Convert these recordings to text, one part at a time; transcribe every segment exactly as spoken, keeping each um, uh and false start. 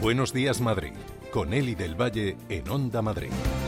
Buenos días, Madrid, con Eli del Valle en Onda Madrid.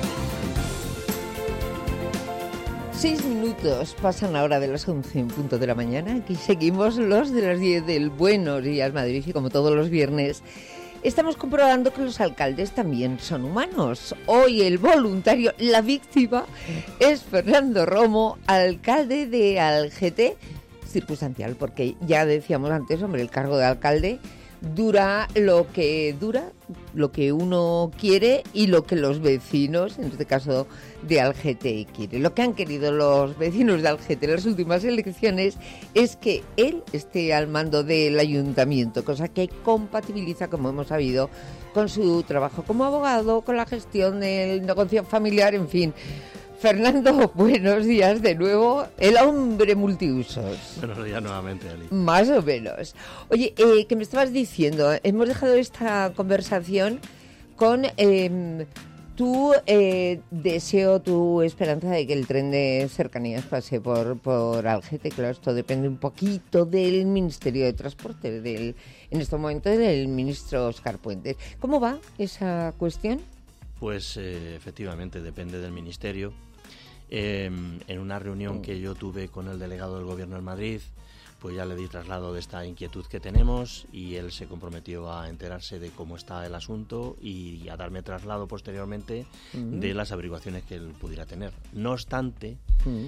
Seis minutos pasan ahora de las once en punto de la mañana. Aquí seguimos los de las diez del Buenos Días, Madrid, y como todos los viernes estamos comprobando que los alcaldes también son humanos. Hoy el voluntario, la víctima, es Fernando Romo, alcalde de Algete, circunstancial, porque ya decíamos antes, hombre, el cargo de alcalde dura lo que dura, lo que uno quiere y lo que los vecinos, en este caso de Algete, quieren. Lo que han querido los vecinos de Algete en las últimas elecciones es que él esté al mando del ayuntamiento, cosa que compatibiliza, como hemos sabido, con su trabajo como abogado, con la gestión del negocio familiar, en fin. Fernando, buenos días de nuevo, el hombre multiusos. Buenos días nuevamente, Ali. Más o menos. Oye, eh, que me estabas diciendo, hemos dejado esta conversación con eh, tu eh, deseo, tu esperanza de que el tren de cercanías pase por, por Algete. Claro, esto depende un poquito del Ministerio de Transporte, del, en este momento del ministro Óscar Puentes. ¿Cómo va esa cuestión? Pues eh, efectivamente depende del Ministerio. Eh, en una reunión que yo tuve con el delegado del Gobierno en Madrid, pues ya le di traslado de esta inquietud que tenemos y él se comprometió a enterarse de cómo está el asunto y a darme traslado posteriormente uh-huh. de las averiguaciones que él pudiera tener. No obstante, uh-huh.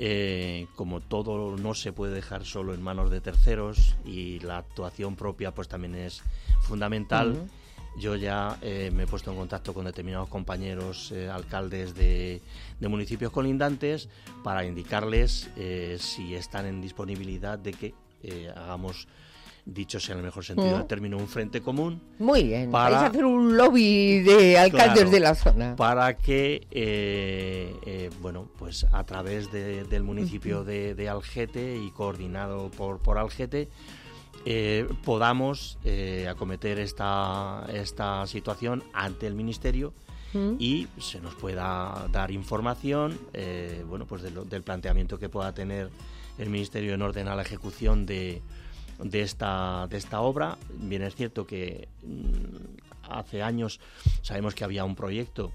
eh, como todo no se puede dejar solo en manos de terceros y la actuación propia pues también es fundamental, uh-huh. Yo ya eh, me he puesto en contacto con determinados compañeros eh, alcaldes de, de municipios colindantes para indicarles eh, si están en disponibilidad de que eh, hagamos, dicho sea en el mejor sentido del término, un frente común. Muy bien, para, vais a hacer un lobby de alcaldes claro, de la zona. Para que, eh, eh, bueno, pues a través de, del municipio de, de Algete y coordinado por, por Algete, Eh, podamos eh, acometer esta, esta situación ante el Ministerio mm. y se nos pueda dar información eh, bueno, pues de lo, del planteamiento que pueda tener el Ministerio en orden a la ejecución de, de, esta, de esta obra. Bien es cierto que mm, hace años sabemos que había un proyecto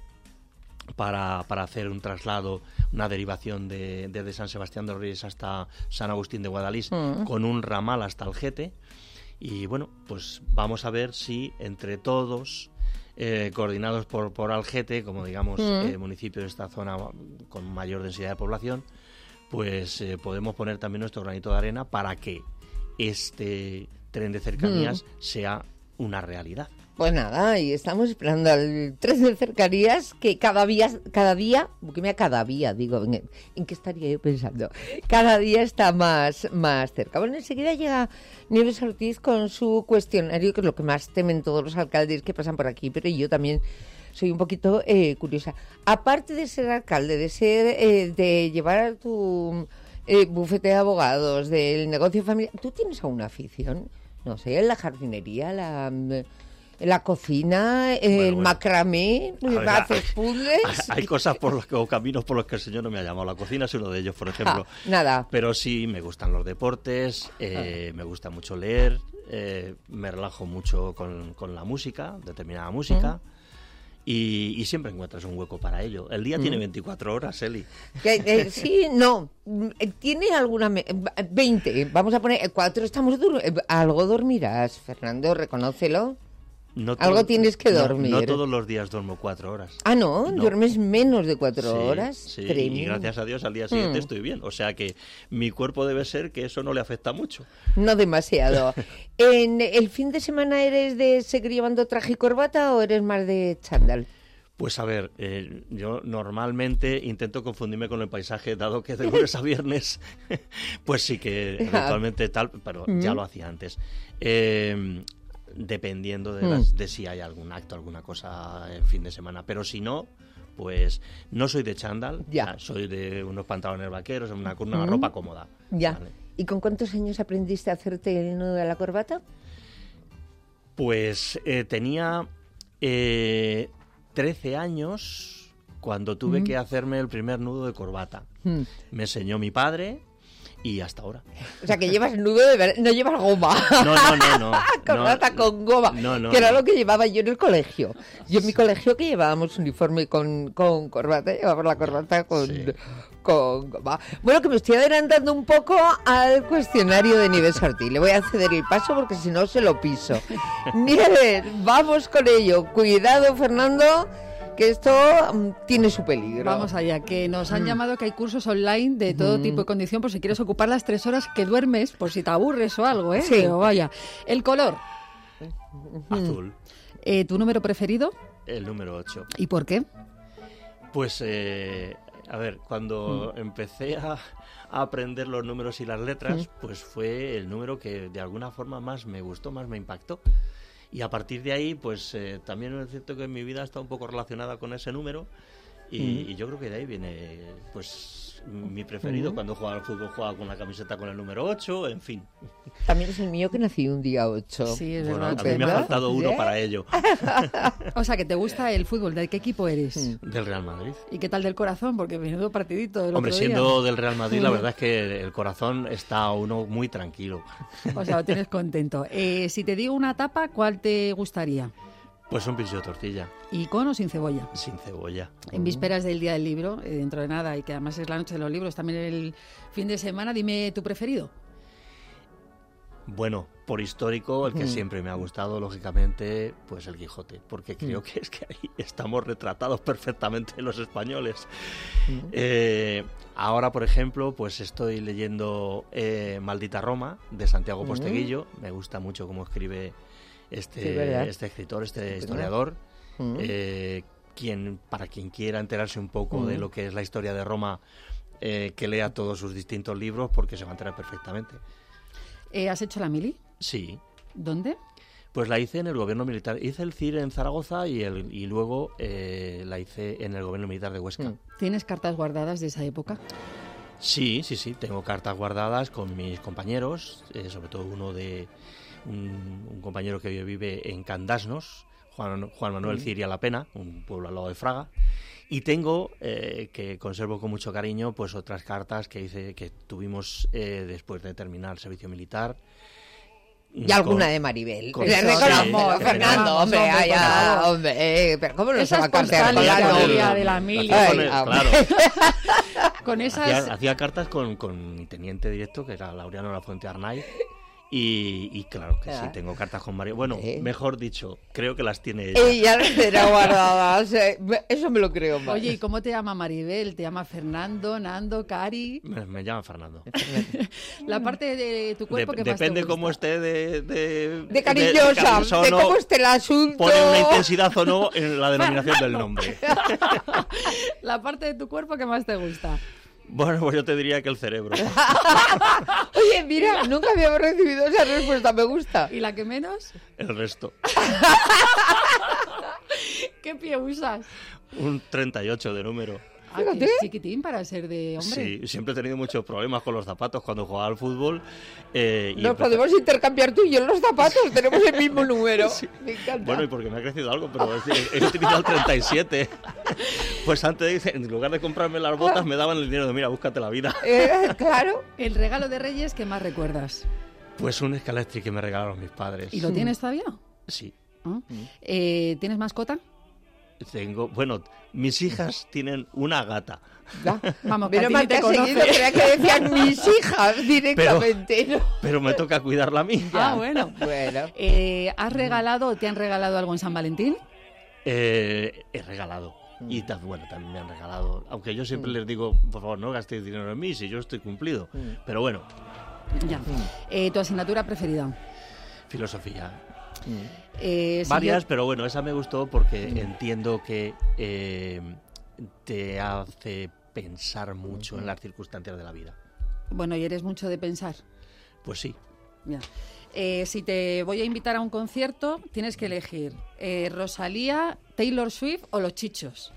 Para, para hacer un traslado, una derivación de, desde San Sebastián de los Reyes hasta San Agustín de Guadalís, mm. con un ramal hasta Algete. Y bueno, pues vamos a ver si entre todos, eh, coordinados por, por Algete, como digamos mm. eh, municipio de esta zona con mayor densidad de población, pues eh, podemos poner también nuestro granito de arena para que este tren de cercanías mm. sea una realidad. Pues nada, y estamos esperando al tren de cercanías que cada día, cada día, porque mira, cada día, digo, ¿en, ¿en qué estaría yo pensando? Cada día está más, más cerca. Bueno, enseguida llega Nieves Ortiz con su cuestionario, que es lo que más temen todos los alcaldes que pasan por aquí, pero yo también soy un poquito eh, curiosa. Aparte de ser alcalde, de ser, eh, de llevar tu eh, bufete de abogados, del negocio familiar, ¿tú tienes alguna afición? No sé, la jardinería, la... La cocina, el bueno, bueno. macramé, ver, haces puzzles. Hay, hay cosas por los que, o caminos por los que el Señor no me ha llamado. La cocina es uno de ellos, por ejemplo. Ah, nada. Pero sí, me gustan los deportes, eh, ah. me gusta mucho leer, eh, me relajo mucho con, con la música, determinada música. ¿Mm? Y, y siempre encuentras un hueco para ello. El día mm. tiene veinticuatro horas, Eli. Que, eh, sí, no. Tiene alguna... Me- veinte. Vamos a poner... Cuatro estamos duros. Algo dormirás, Fernando, reconócelo. No todo, Algo tienes que dormir. No, no todos los días duermo cuatro horas. Ah, ¿no? ¿no? ¿Duermes menos de cuatro sí, horas? Sí, y gracias a Dios al día siguiente mm. estoy bien. O sea que mi cuerpo debe ser que eso no le afecta mucho. No demasiado. ¿En el fin de semana eres de seguir llevando traje y corbata o eres más de chándal? Pues a ver, eh, yo normalmente intento confundirme con el paisaje, dado que de lunes a viernes, pues sí que eventualmente tal, pero mm. ya lo hacía antes. Eh... dependiendo de, las, de si hay algún acto, alguna cosa en fin de semana. Pero si no, pues no soy de chándal, ya. soy de unos pantalones vaqueros, una, una mm. ropa cómoda. Ya. ¿Vale? ¿Y con cuántos años aprendiste a hacerte el nudo de la corbata? Pues eh, tenía eh, trece años cuando tuve mm. que hacerme el primer nudo de corbata. Mm. Me enseñó mi padre y hasta ahora. O sea, que llevas nudo de verdad, no llevas goma. No, no, no, no. Corbata no, con goma, no, no, que era no. lo que llevaba yo en el colegio. Yo en mi colegio que llevábamos uniforme con, con corbata, llevábamos la corbata con, Sí. con goma. Bueno, que me estoy adelantando un poco al cuestionario de Nieves Ortiz. Le voy a ceder el paso porque si no se lo piso. Nieves, vamos con ello. Cuidado, Fernando, que esto mm, tiene su peligro. Vamos allá, que nos han llamado que hay cursos online de todo tipo y condición por si quieres ocupar las tres horas que duermes, por si te aburres o algo, ¿eh? Sí. Pero vaya. El color, Azul, eh, ¿tu número preferido el número ocho. y por qué? Pues, eh, a ver, cuando Mm. empecé a, a aprender los números y las letras, pues fue el número que de alguna forma más me gustó, más me impactó. Y a partir de ahí, pues eh, también es cierto que mi vida está un poco relacionada con ese número y, y yo creo que de ahí viene, pues, mi preferido. Cuando jugaba al fútbol jugaba con la camiseta con el número ocho, en fin. También es el mío que nací un día ocho. Sí, es Bueno, verdad. a mí me ha ¿verdad? faltado uno ¿Eh? para ello, O sea, que te gusta el fútbol, ¿de qué equipo eres? del Real Madrid. ¿Y qué tal del corazón? Porque menudo partidito del Hombre, otro día. siendo del Real Madrid, la verdad es que el corazón está uno muy tranquilo. O sea, lo tienes contento. Eh, si te digo una tapa, ¿cuál te gustaría? Pues un piso de tortilla, ¿Y con o sin cebolla? sin cebolla. En vísperas del Día del Libro, eh, dentro de nada, y que además es la noche de los libros, también el fin de semana, dime tu preferido. Bueno, por histórico, el que siempre me ha gustado, lógicamente, pues el Quijote, porque creo que es que ahí estamos retratados perfectamente los españoles. Eh, ahora, por ejemplo, pues estoy leyendo eh, Maldita Roma, de Santiago Posteguillo. Me gusta mucho cómo escribe este, Sí, ¿verdad? este escritor, este ¿Verdad? historiador. Mm. Eh, quien, para quien quiera enterarse un poco de lo que es la historia de Roma, eh, que lea todos sus distintos libros, porque se va a enterar perfectamente. Eh, ¿Has hecho la mili? Sí, ¿Dónde? pues la hice en el gobierno militar. Hice el C I R en Zaragoza y, el, y luego eh, la hice en el gobierno militar de Huesca. Mm. ¿Tienes cartas guardadas de esa época? Sí, sí, sí. Tengo cartas guardadas con mis compañeros, eh, sobre todo uno de un, un compañero que vive en Candasnos, Juan, Juan Manuel Ciria La Pena, un pueblo al lado de Fraga. Y tengo, eh, que conservo con mucho cariño, pues otras cartas que hice, que tuvimos eh, después de terminar el servicio militar. Y alguna de Maribel. con- Le sí, reconozco, sí, Fernando, sí, hombre, hombre, ay, por ah, favor. hombre, eh, pero ¿cómo no se Esas va a cartear con postales la que novia? había de la mili. Hacía con Ay, el- ah, claro. Con esas... Hacía, hacía cartas con, con mi teniente directo, que era Laureano Lafuente Arnaiz, y, y claro que sí, Ah. tengo cartas con María. Bueno, Eh. mejor dicho, creo que las tiene ella. Ella las tendrá guardadas, eh, eso me lo creo más. Oye, ¿y cómo te llama Maribel? ¿Te llama Fernando, Nando, Cari? Me, me llama Fernando. La parte de tu cuerpo Dep- que más te depende gusta. cómo esté de... De, de cariñosa, cariñosa o de no, cómo esté el asunto. pone una intensidad o no en la denominación del nombre. La parte de tu cuerpo que más te gusta. Bueno, pues yo te diría que el cerebro. Oye, mira, nunca habíamos recibido esa respuesta, me gusta. ¿Y la que menos? El resto. ¿Qué pie usas? Un treinta y ocho de número. Ah, que Fíjate. es chiquitín para ser de hombre. Sí, siempre he tenido muchos problemas con los zapatos cuando jugaba al fútbol. eh, y Nos empecé- podemos intercambiar tú y yo los zapatos, tenemos el mismo número. Me encanta. Bueno, y porque me ha crecido algo, pero es decir, he utilizado el treinta y siete. Pues antes, dice, en lugar de comprarme las botas, me daban el dinero de, mira, búscate la vida. Eh, claro. El regalo de Reyes que más recuerdas. Pues un Scalextric que me regalaron mis padres. ¿Y lo tienes todavía? Sí. ¿Ah? Eh, ¿Tienes mascota? Tengo, bueno, mis hijas tienen una gata. Ya. Vamos, que a Menos ti mal ni que te has seguido, conoce. creía que decían mis hijas directamente, ¿no? Pero me toca cuidarla a mí. Ah, bueno. Bueno. Eh, ¿Has regalado o te han regalado algo en San Valentín? Eh, he regalado. Y ta- bueno, también me han regalado. Aunque yo siempre les digo, por favor, no gastéis dinero en mí, si yo estoy cumplido. Pero bueno, Ya. Eh, ¿Tu asignatura preferida? filosofía. Eh, si Varias, yo- pero bueno, esa me gustó porque entiendo que eh, te hace pensar mucho en las circunstancias de la vida. Bueno, ¿y eres mucho de pensar? Pues sí. Ya. Eh, si te voy a invitar a un concierto, tienes que elegir eh, Rosalía, Taylor Swift o Los Chichos.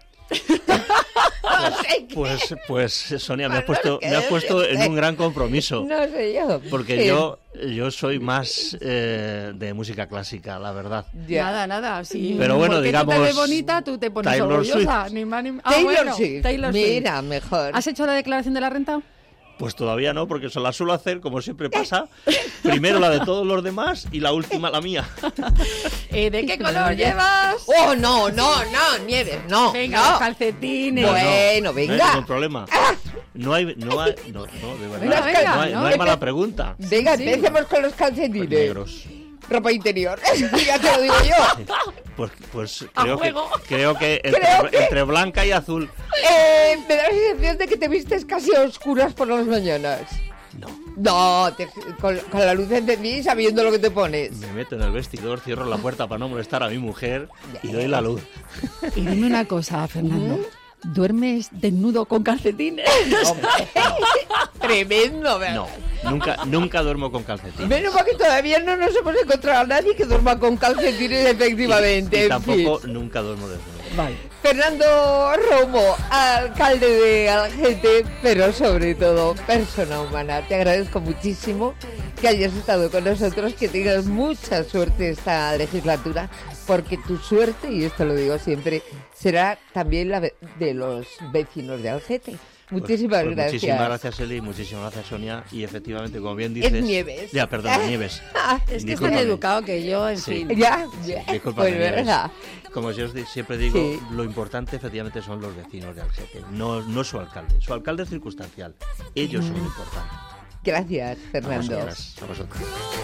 Pues, pues Sonia, me has Pues no puesto, sé me has qué puesto en decirte. un gran compromiso. No sé yo. Porque Sí. yo, yo soy más eh, de música clásica, la verdad. Ya. Nada, nada. Si Pero bueno, porque digamos, tú te ves bonita, tú te pones Taylor orgullosa. Swift. Ni más ni- Ah, Taylor bueno, Swift. Taylor Swift. Mira, mejor. ¿Has hecho la declaración de la renta? Pues todavía no, porque se la suelo hacer, como siempre pasa, primero la de todos los demás y la última la mía. ¿Y de qué color llevas? Oh, no, no, no, Nieves, no. Venga, no. los calcetines. Bueno, venga. No hay ningún problema. No hay, no hay, no, no, de verdad, Venga, no hay, ¿no? no hay mala pregunta. Venga, Sí. empecemos con los calcetines. Negros. Ropa interior, ya te lo digo yo. Pues, pues A creo, que, juego. creo que entre, Creo que- entre blanca y azul. Eh, me da la sensación de que te vistes casi a oscuras por las mañanas. No. No, te- con, con la luz encendida y sabiendo lo que te pones. Me meto en el vestidor, cierro la puerta para no molestar a mi mujer y doy la luz. Y dime una cosa, Fernando. ¿Duermes desnudo con calcetines? Hombre, tremendo, ¿verdad? No, nunca, nunca duermo con calcetines. Menos mal que todavía no nos hemos encontrado a nadie que duerma con calcetines efectivamente. Y, y en tampoco fin. nunca duermo desnudo. Vale. Fernando Romo, alcalde de Algete, pero sobre todo persona humana. Te agradezco muchísimo que hayas estado con nosotros, que tengas mucha suerte esta legislatura, porque tu suerte, y esto lo digo siempre, será también la de los vecinos de Algete. Muchísimas Pues- pues gracias. Muchísimas gracias, Eli, muchísimas gracias, Sonia. Y efectivamente, como bien dices... Es Nieves. Ya, perdón, Nieves. Ah, Es que es tan Discúlpame. educado que yo, en Sí. fin. Ya, ya. Discúlpame, Pues Nieves. verdad. Como yo os di- siempre digo, Sí. lo importante efectivamente son los vecinos de Algete, no, no su alcalde. Su alcalde es circunstancial. Ellos son lo importante. Gracias, A Fernando. vosotras, a vosotros.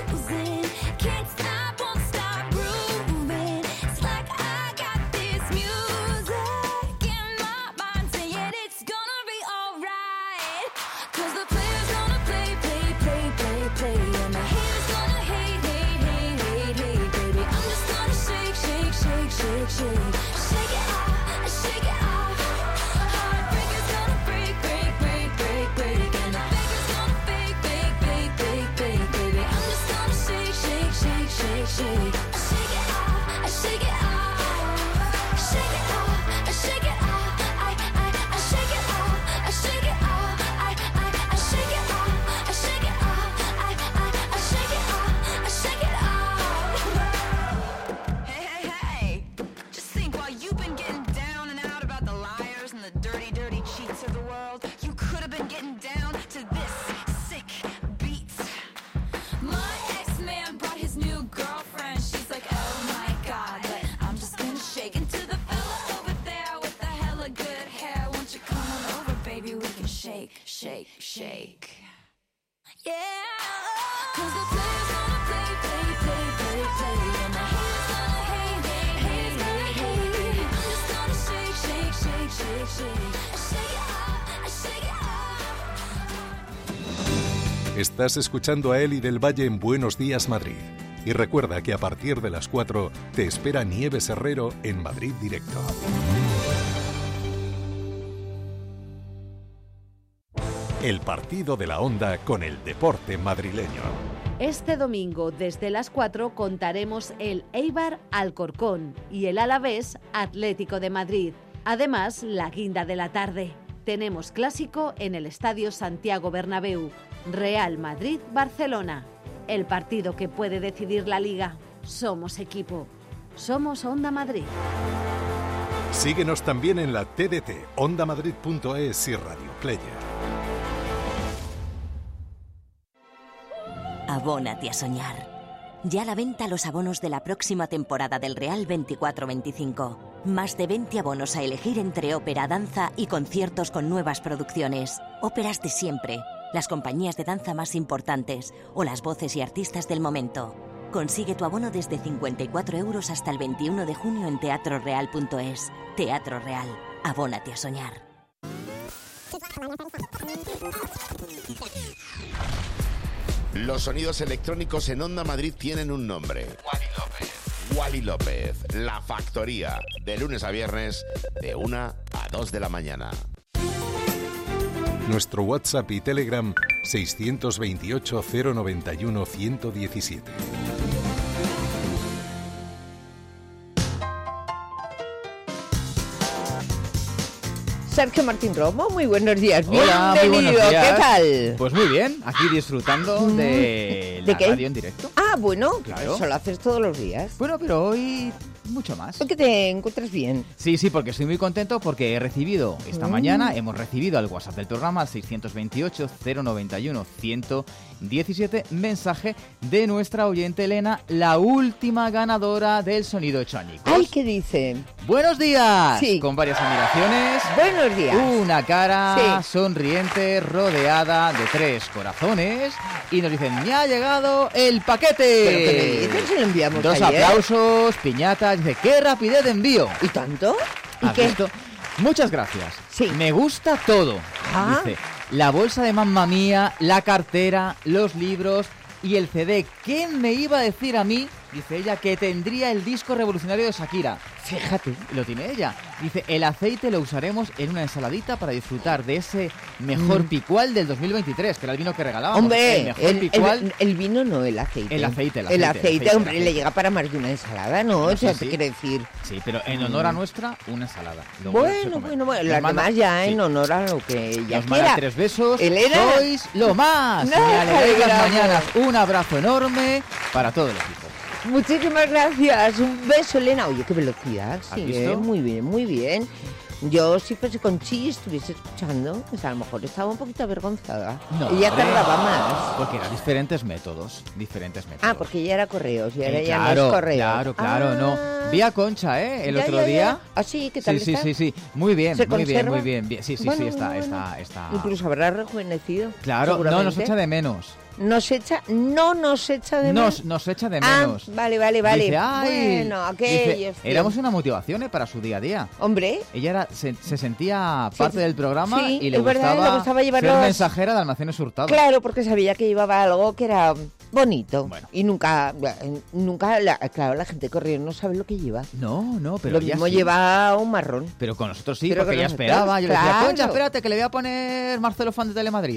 Can't stop, won't stop grooving. It's like I got this music in my mind saying it's gonna be alright. 'Cause the player's gonna play, play, play, play, play. And the haters gonna hate, hate, hate, hate, hate, baby. I'm just gonna shake, shake, shake, shake, shake. Shake it off, shake it off. Heartbreaker's gonna break, break, break, break, break. And the faker's gonna fake, fake, fake, fake, fake, baby. I'm just gonna shake, shake, shake, shake, shake. Shake it off, shake it off. Shake it off, shake it off. I, I, I shake it off, I shake it off. I, I, I shake it off, I shake it off. I, I, I shake it off, I shake it off. Hey, hey, hey. Just think, while you've been getting down and out about the liars and the dirty, dirty cheats of the world, you could have been getting down to this sick beat. My ex-man brought his new girlfriend. She's like, oh my god, but I'm just gonna shake into the fella over there with the hella good hair. Won't you come on over, baby? We can shake, shake, shake. Yeah. 'Cause the players gonna play, play, play, play, play. And the haters gonna hate, hate, hate, hate, hate. I'm just gonna shake, shake, shake, shake, shake. Shake it off, shake it off. Estás escuchando a Eli del Valle en Buenos Días Madrid. Y recuerda que a partir de las cuatro te espera Nieves Herrero en Madrid Directo. El partido de la Onda con el deporte madrileño. Este domingo, desde las cuatro, contaremos el Eibar Alcorcón y el Alavés Atlético de Madrid. Además, la guinda de la tarde. Tenemos clásico en el Estadio Santiago Bernabéu. Real Madrid-Barcelona. El partido que puede decidir la Liga. Somos equipo. Somos Onda Madrid. Síguenos también en la T D T, onda madrid punto es y Radio Player. Abónate a soñar. Ya a la venta los abonos de la próxima temporada del Real veinticuatro veinticinco. Más de veinte abonos a elegir entre ópera, danza y conciertos con nuevas producciones. Óperas de siempre, las compañías de danza más importantes o las voces y artistas del momento. Consigue tu abono desde cincuenta y cuatro euros hasta el veintiuno de junio en teatro real punto es. Teatro Real. Abónate a soñar. Los sonidos electrónicos en Onda Madrid tienen un nombre. Wally López. Wally López, La Factoría, de lunes a viernes, de una a dos de la mañana. Nuestro WhatsApp y Telegram seiscientos veintiocho, cero noventa y uno, ciento diecisiete. Sergio Martín Romo, muy buenos días. Hola, muy Bienvenido, buenos días. ¿qué tal? Pues muy bien, aquí disfrutando de ¿De la qué? radio en directo. Ah, bueno, Claro. eso lo haces todos los días. Bueno, pero hoy mucho más. ¿Por qué te encuentras bien? Sí, sí, porque estoy muy contento porque he recibido, esta Mm. mañana, hemos recibido al WhatsApp del programa, al seiscientos veintiocho, cero noventa y uno, ciento diecisiete, mensaje de nuestra oyente Elena, la última ganadora del Sonido Hecho Añicos. ¡Ay, qué dice! ¡Buenos días! Sí. Con varias admiraciones. Buenos días. Una cara Sí. sonriente rodeada de tres corazones y nos dicen, me ha llegado el paquete. ¿Pero qué me dices? Se lo enviamos Dos ayer. aplausos, piñatas, dice, qué rapidez de envío. ¿Y tanto? ¿Y ¿Has qué? visto? Muchas gracias. Sí. Me gusta todo. Ah. Dice, la bolsa de Mamma Mía, la cartera, los libros y el C D. ¿Quién me iba a decir a mí? Dice ella, que tendría el disco revolucionario de Shakira. Fíjate. Lo tiene ella. Dice, el aceite lo usaremos en una ensaladita para disfrutar de ese mejor Mm. picual del dos mil veintitrés, que era el vino que regalábamos. Hombre, el mejor el, picual. el- el vino no, el aceite. El aceite, el El aceite, aceite, el aceite, hombre, el aceite. le llega para más de una ensalada, ¿no? No O sea, sé te si- quiere decir... Sí, pero en honor a nuestra, una ensalada. Luego se Bueno, come. bueno, bueno, Nos las manda- demás ya sí. en honor a lo que ella Nos manda quiera. tres besos. Elena. Sois lo más. No, Me alegráis las bravo. mañanas. Un abrazo enorme para todo el equipo. Muchísimas gracias. Un beso, Elena. Oye, qué velocidad. ¿Has Sí, visto? ¿eh? Muy bien, muy bien. Yo, si fuese con Chi y estuviese escuchando, pues a lo mejor estaba un poquito avergonzada. No, Ella hombre. tardaba más. Porque eran diferentes métodos. Diferentes métodos. Ah, porque ella era correos y ahora Eh, ya claro, no es correo. claro, claro, Ah. no. Vi a Concha, ¿eh? El Ya, otro ya, ya. día. Ah, sí, ¿qué tal Sí, sí, está? sí, sí. Muy bien, ¿Se muy bien, conserva? muy bien, bien. Sí, sí, Bueno, sí, está, bueno, está, está. Incluso habrá rejuvenecido. Claro, no, seguramente. nos echa de menos. Nos echa, no nos echa de menos. Nos, nos echa de Ah, menos. vale, vale, vale. Dice, "Ay", Bueno, dice, aquellos. éramos una motivación eh, para su día a día. Hombre, Ella era, se, se sentía Sí, parte del programa sí, y le es verdad, gustaba, le gustaba llevar ser los- mensajera de Almacenes Hurtado. claro, porque sabía que llevaba algo que era bonito. Bueno. Y nunca, nunca, la- claro, la gente corriendo no sabe lo que lleva. No, no, pero Lo ella mismo sí. lleva un marrón. Pero con nosotros sí, Pero porque con ella nosotros, esperaba. Yo le decía, claro. Concha, espérate, que le voy a poner Marcelo Fan de Telemadrid.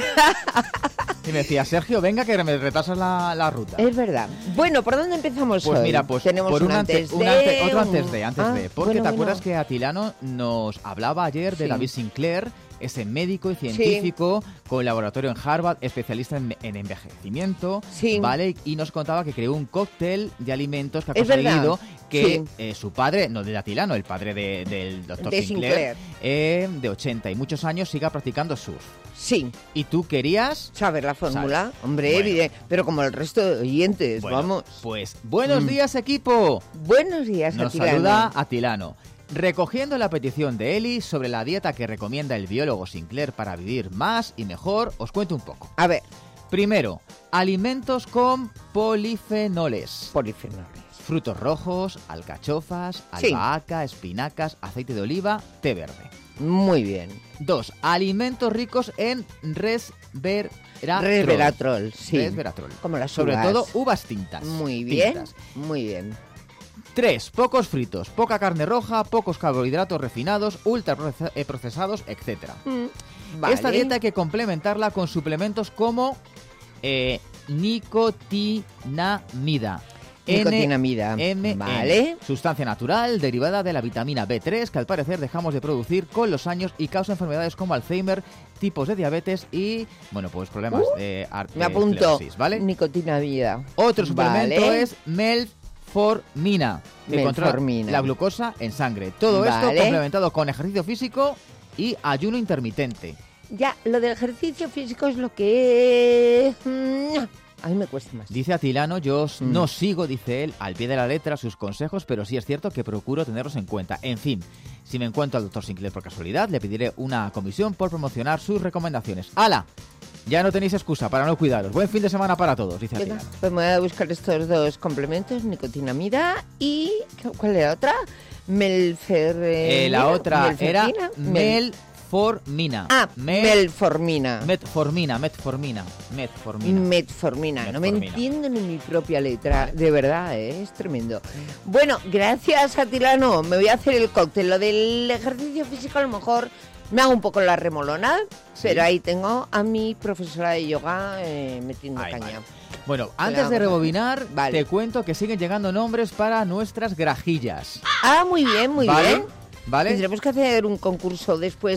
Y me decía, Sergio, venga, que me retrasas la, la ruta. Es verdad. Bueno, ¿por dónde empezamos Pues hoy? mira, pues tenemos por un, un antes, un de, ante- otro un- antes de, antes Ah, de. Porque bueno, te acuerdas bueno. que Atilano nos hablaba ayer de Sí. David Sinclair, ese médico y científico con laboratorio en Harvard, especialista en, en envejecimiento, Sí. ¿vale? Y nos contaba que creó un cóctel de alimentos que ha Es verdad. conseguido que Sí. eh, su padre, no de Atilano, el padre de- del doctor De Sinclair, Sinclair. eh, de ochenta y muchos años, siga practicando surf. Sí, Y tú querías... saber la fórmula, Sabes. hombre, Bueno. evidente, pero como el resto de oyentes, Bueno, vamos. pues buenos Mm. días, equipo. Buenos días, Nos Atilano. saluda Atilano. Recogiendo la petición de Eli sobre la dieta que recomienda el biólogo Sinclair para vivir más y mejor, os cuento un poco. A ver, Primero, alimentos con polifenoles. polifenoles. Frutos rojos, alcachofas, Sí. albahaca, espinacas, aceite de oliva, té verde. Muy bien. Dos, alimentos ricos en resveratrol. Resveratrol, sí. Resveratrol. Como las Sobre uvas. todo uvas tintas. Muy bien, Tintas. muy bien. Tres, pocos fritos, poca carne roja, pocos carbohidratos refinados, ultra proce- eh, procesados, etcétera. Mm, vale. Esta dieta hay que complementarla con suplementos como eh, nicotinamida. Nicotinamida, N M N, vale. sustancia natural derivada de la vitamina B tres que al parecer dejamos de producir con los años y causa enfermedades como Alzheimer, tipos de diabetes y, bueno, pues problemas de ar- Me de apunto. esclerosis, ¿vale? Nicotinamida. Otro suplemento Vale. es melformina, que controla Melformina. la glucosa en sangre. Todo esto Vale. complementado con ejercicio físico y ayuno intermitente. Ya, lo del ejercicio físico es lo que... mm, a mí me cuesta más. Dice Atilano, yo os- Mm. no sigo, dice él, al pie de la letra sus consejos, pero sí es cierto que procuro tenerlos en cuenta. En fin, si me encuentro al doctor Sinclair por casualidad, le pediré una comisión por promocionar sus recomendaciones. ¡Hala! Ya no tenéis excusa para no cuidaros. Buen fin de semana para todos, dice Venga, Atilano. pues me voy a buscar estos dos complementos, nicotinamida y... ¿cuál era otra? Melfer... Eh, la otra era melfertina, mel- melformina. Ah, Mel- melformina. Metformina, metformina, metformina. Metformina. No me Metformina. entiendo ni mi propia letra. De verdad, ¿eh? Es tremendo. Bueno, gracias, Atilano. Me voy a hacer el cóctel. Lo del ejercicio físico a lo mejor me hago un poco la remolona, pero ahí tengo a mi profesora de yoga eh, metiendo Ay, caña. vale. Bueno, antes de vamos a- rebobinar, Vale. te cuento que siguen llegando nombres para nuestras grajillas. Ah, muy bien, muy ¿Vale? bien. ¿Vale? Tendremos que hacer un concurso después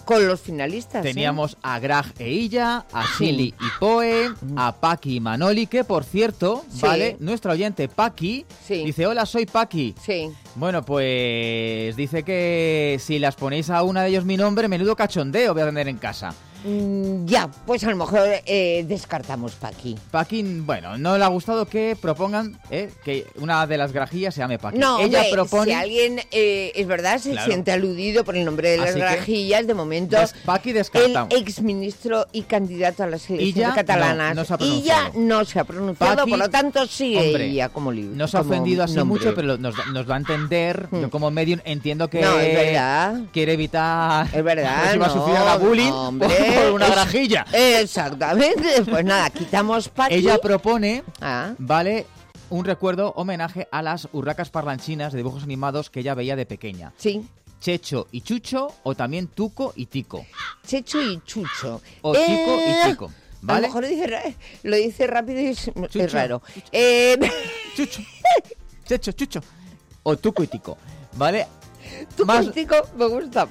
con los finalistas. Teníamos ¿eh? a Graj e Illa, a Sí. Silly y Poe, a Paqui y Manoli, que por cierto, Sí. ¿vale? Nuestra oyente Paqui Sí. dice, hola, soy Paqui. Sí. Bueno, pues dice que si las ponéis a una de ellos mi nombre, menudo cachondeo voy a tener en casa. Mm, ya, pues a lo mejor eh, descartamos Paqui. Paqui, bueno, no le ha gustado que propongan eh, que una de las grajillas se llame Paqui. No, Ella hombre, propone... si alguien, eh, es verdad, se Claro. siente aludido por el nombre de las Así que, grajillas, de momento, des- Paqui el descartamos. exministro y candidato a las elecciones Illa catalanas, no- no se ha Illa pronunciado. no se ha pronunciado, Paqui, por lo tanto sigue hombre, ella como libre. No se ha como ofendido así nombre. mucho, pero nos, nos da a entender, Hmm. yo como medio entiendo que No, es verdad. quiere evitar Es verdad, que se va a no, sufrir a bullying no, hombre, por una es- grajilla. Exactamente, pues nada, quitamos Paqui. Ella propone, Ah, vale, un recuerdo, homenaje a las urracas parlanchinas de dibujos animados que ella veía de pequeña. sí, Checho y Chucho, o también Tuco y Tico. Checho y Chucho. O Chico Eh, y Tico, A lo ¿vale? mejor dice ra- lo dice rápido y es, es Chucho, raro. Eh, Chucho, Checho, Chucho, o Tuco y Tico, ¿vale? tu Más- crítico me gusta.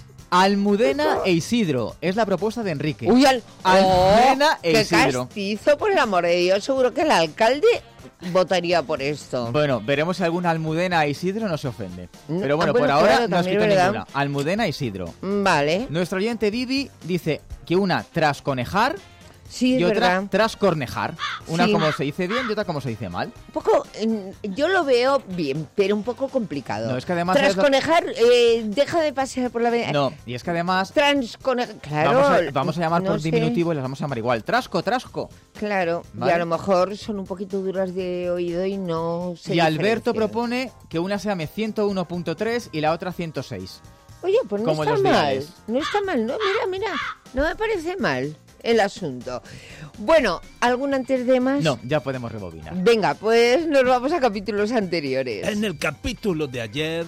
Almudena e Isidro, es la propuesta de Enrique. Uy, al... Almudena oh, e qué Isidro. castizo, por el amor de Dios. Seguro que el alcalde votaría por esto. Bueno, veremos si alguna Almudena e Isidro no se ofende. Mm, Pero bueno, ah, bueno, por ahora claro, no ha también escrito es verdad. ninguna. Almudena e Isidro. Vale. Nuestro oyente Vivi dice que una tras conejar Sí, es y otra verdad. tras cornejar. Una Sí. como se dice bien y otra como se dice mal. Un poco, mm, yo lo veo bien, pero un poco complicado. No, es que además Tras es lo- conejar, eh, deja de pasear por la avenida. No, y es que además Transconejar, claro. vamos, a, vamos a llamar no por sé. diminutivo y las vamos a llamar igual. Trasco, trasco. Claro, Vale. y a lo mejor son un poquito duras de oído y no se Y Alberto diferencian. propone que una se llame ciento uno punto tres y la otra ciento seis. Oye, pues no como está los mal. diales. No está mal, no, mira, mira. No me parece mal el asunto. Bueno, ¿algún antes de más? No, ya podemos rebobinar. Venga, pues nos vamos a capítulos anteriores. En el capítulo de ayer,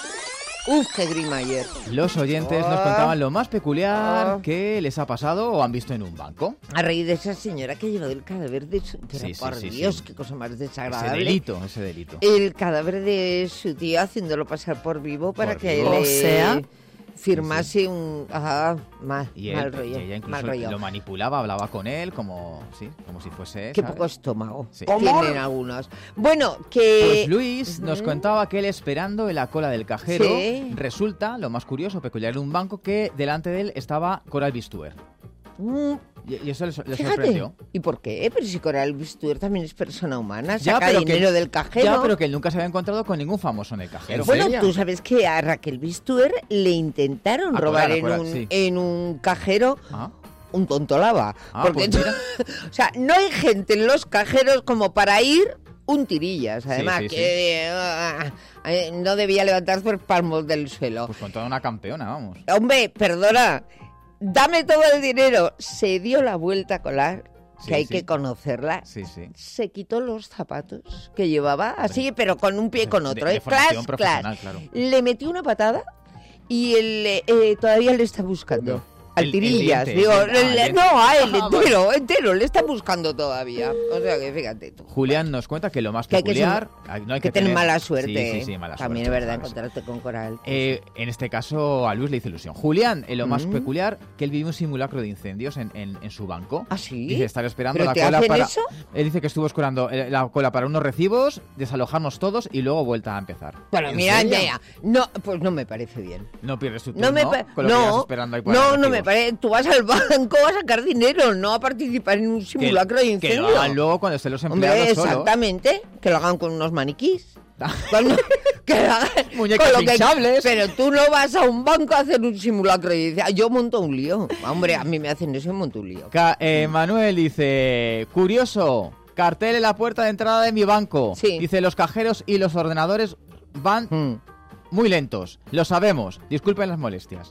Uf, qué grima ayer. Los oyentes nos Oh. contaban lo más peculiar Oh. que les ha pasado o han visto en un banco. A raíz de esa señora que llevó del cadáver de su... Pero Sí, sí, por sí, Dios, sí. qué cosa más Ese desagradable. delito, ese delito. El cadáver de su tío haciéndolo pasar por vivo para Por que vivo. le O sea, firmase un... Ajá, mal, Y, mal él, rollo. y ella mal incluso rollo. lo manipulaba, hablaba con él como, sí, como si fuese... Qué ¿sabes? poco estómago Sí. tienen algunos. Bueno, que... Pues Luis nos Ujú. contaba que él esperando en la cola del cajero, Sí. resulta, lo más curioso, peculiar de un banco, que delante de él estaba Coral Bistuer. Mm, Y, y eso le, le fíjate. sorprendió. ¿Y por qué? Pero si Coral Bistuer también es persona humana, Ya, saca pero que- dinero del cajero. Ya, pero que él nunca se había encontrado con ningún famoso en el cajero. Bueno, ¿En serio? tú sabes que a Raquel Bistuer le intentaron A robar Coral, a en, Coral, un, sí. en un cajero Ah, un tonto lava. Ah, porque pues tú- mira. o sea, no hay gente en los cajeros como para ir un tirillas. Además, sí, sí. que ah, eh, no debía levantar por palmos del suelo. pues con toda una campeona, vamos. Hombre, perdona, dame todo el dinero. Se dio la vuelta a colar, que Sí, hay sí. que conocerla. Sí, sí. Se quitó los zapatos que llevaba, así, pero con un pie y con De- otro. de ¿eh? formación Clas, profesional, clas. claro. Le metió una patada y él eh, eh, todavía le está buscando. Al El- el tirillas, diente, digo, el diente. Ah, le- el diente. no, a él Ah, entero, entero, le está buscando todavía. O sea que fíjate tú. Julián nos cuenta que lo más Que hay que peculiar... ay, no hay Que que tienen tener- mala suerte. Sí, sí, sí, ¿eh? mala También suerte, es verdad ¿sabes? encontrarte con Coral. Eh, en este caso a Luis le hizo ilusión. Julián, en lo más Mm. peculiar, que él vivió un simulacro de incendios en, en- en su banco. ¿Ah, sí? Dice estar esperando ¿Pero la te cola hacen para... eso? Él dice que estuvo esperando eh, la cola para unos recibos, desalojarnos todos y luego vuelta a empezar. Bueno, ¿En mira, serio? ya, ya. No, pues no me parece bien. No pierdes tu turno No me pa- con lo que llevas no, esperando ahí por no, los no me recibos. parece. Tú vas al banco a sacar dinero, no a participar en un simulacro de Que incendio. lo hagan luego cuando estén los empleados Hombre, solos. exactamente. Que lo hagan con unos maniquís. Con- que lo hagan Muñecas con lo que- hinchables. Pero tú no vas a un banco a hacer un simulacro y dices, "Ah, yo monto un lío". Hombre, a mí me hacen eso y monto un lío. Ca- eh, Manuel dice, curioso, cartel en la puerta de entrada de mi banco. Sí. Dice, los cajeros y los ordenadores van Mm. muy lentos. Lo sabemos. Disculpen las molestias.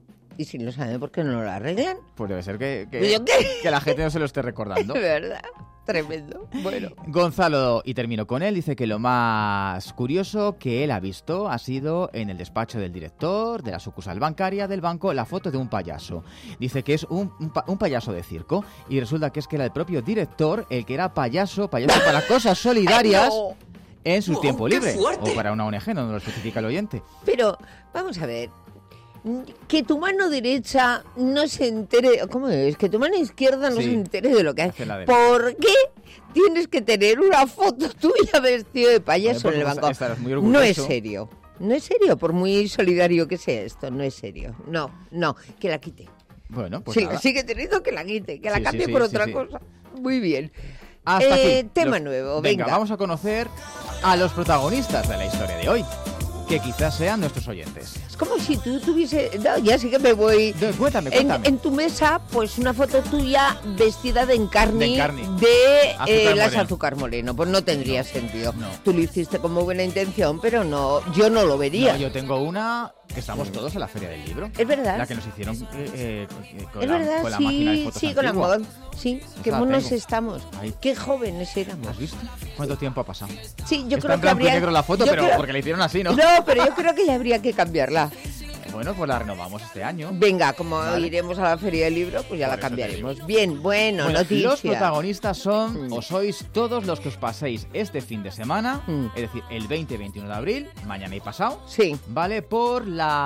Y si lo saben, ¿por qué no lo arreglan? Pues debe ser que, que, ¿Yo qué? que la gente no se lo esté recordando. De verdad. Tremendo. Bueno. Gonzalo, y termino con él, dice que lo más curioso que él ha visto ha sido en el despacho del director de la sucursal bancaria del banco la foto de un payaso. Dice que es un, un, pa- un payaso de circo y resulta que es que era el propio director el que era payaso, payaso para cosas solidarias Ay, no. en su No, tiempo qué libre. fuerte. O para una O N G, no nos lo especifica el oyente. Pero, vamos a ver. que tu mano derecha no se entere, ¿cómo es? Que tu mano izquierda no Sí. se entere de lo que Hace la hace. derecha. ¿Por qué tienes que tener una foto tuya vestido de payaso Joder, en el pues banco? estarás muy No orgulloso. es serio. No es serio, por muy solidario que sea esto, no es serio. No, no, que la quite. Bueno, pues Sí, nada. sigue teniendo que la quite, que la Sí, sí, cambie sí, por sí, otra sí. cosa. Muy bien. Hasta Eh, aquí. tema Los- nuevo, venga, venga. vamos a conocer a los protagonistas de la historia de hoy, que quizás sean nuestros oyentes. Es como si tú tuviese... No, ya sí que me voy... No, cuéntame, En, cuéntame. en tu mesa, pues una foto tuya vestida de encarni De encarni. de Azúcar eh, las moreno. azúcar moreno. Pues no tendría sentido. no. Tú lo hiciste con muy buena intención, pero no, yo no lo vería. No, yo tengo una que estamos todos en la Feria del Libro. Es verdad. La que nos hicieron eh, eh, con, Es la, verdad, con la máquina de sí, fotos sí, con la antigua. moda. Sí, Esa qué la monos tengo. estamos. Ahí. Qué jóvenes éramos. ¿Has visto? ¿Cuánto tiempo ha pasado? Sí, yo Está creo en que blanco y habría... negro la foto, yo pero creo- porque la hicieron así, ¿no? No, pero yo creo que ya habría que cambiarla. Bueno, pues la renovamos este año. Venga, como Vale. iremos a la Feria del Libro, pues ya Por la eso te cambiaremos. Bien, bueno, Bueno, noticia. los protagonistas son, Mm. o sois todos los que os paséis este fin de semana, Mm. es decir, el veinte y veintiuno de abril, mañana y pasado, Sí. ¿vale? Por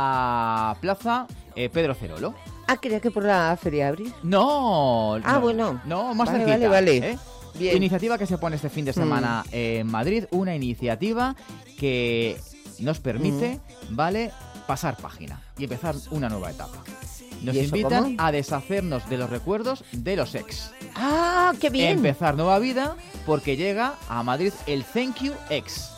la plaza eh, Pedro Cerolo. Ah, creía que por la Feria de Abril. No, Ah, no, bueno. No, más Vale, cerquita, vale, vale. ¿eh? Bien. Iniciativa que se pone este fin de semana Mm. en Madrid, una iniciativa que nos permite, Mm. ¿vale?, pasar página y empezar una nueva etapa. Nos ¿Y eso invitan cómo? a deshacernos de los recuerdos de los ex. Ah, qué bien. Empezar nueva vida porque llega a Madrid el Thank You Ex.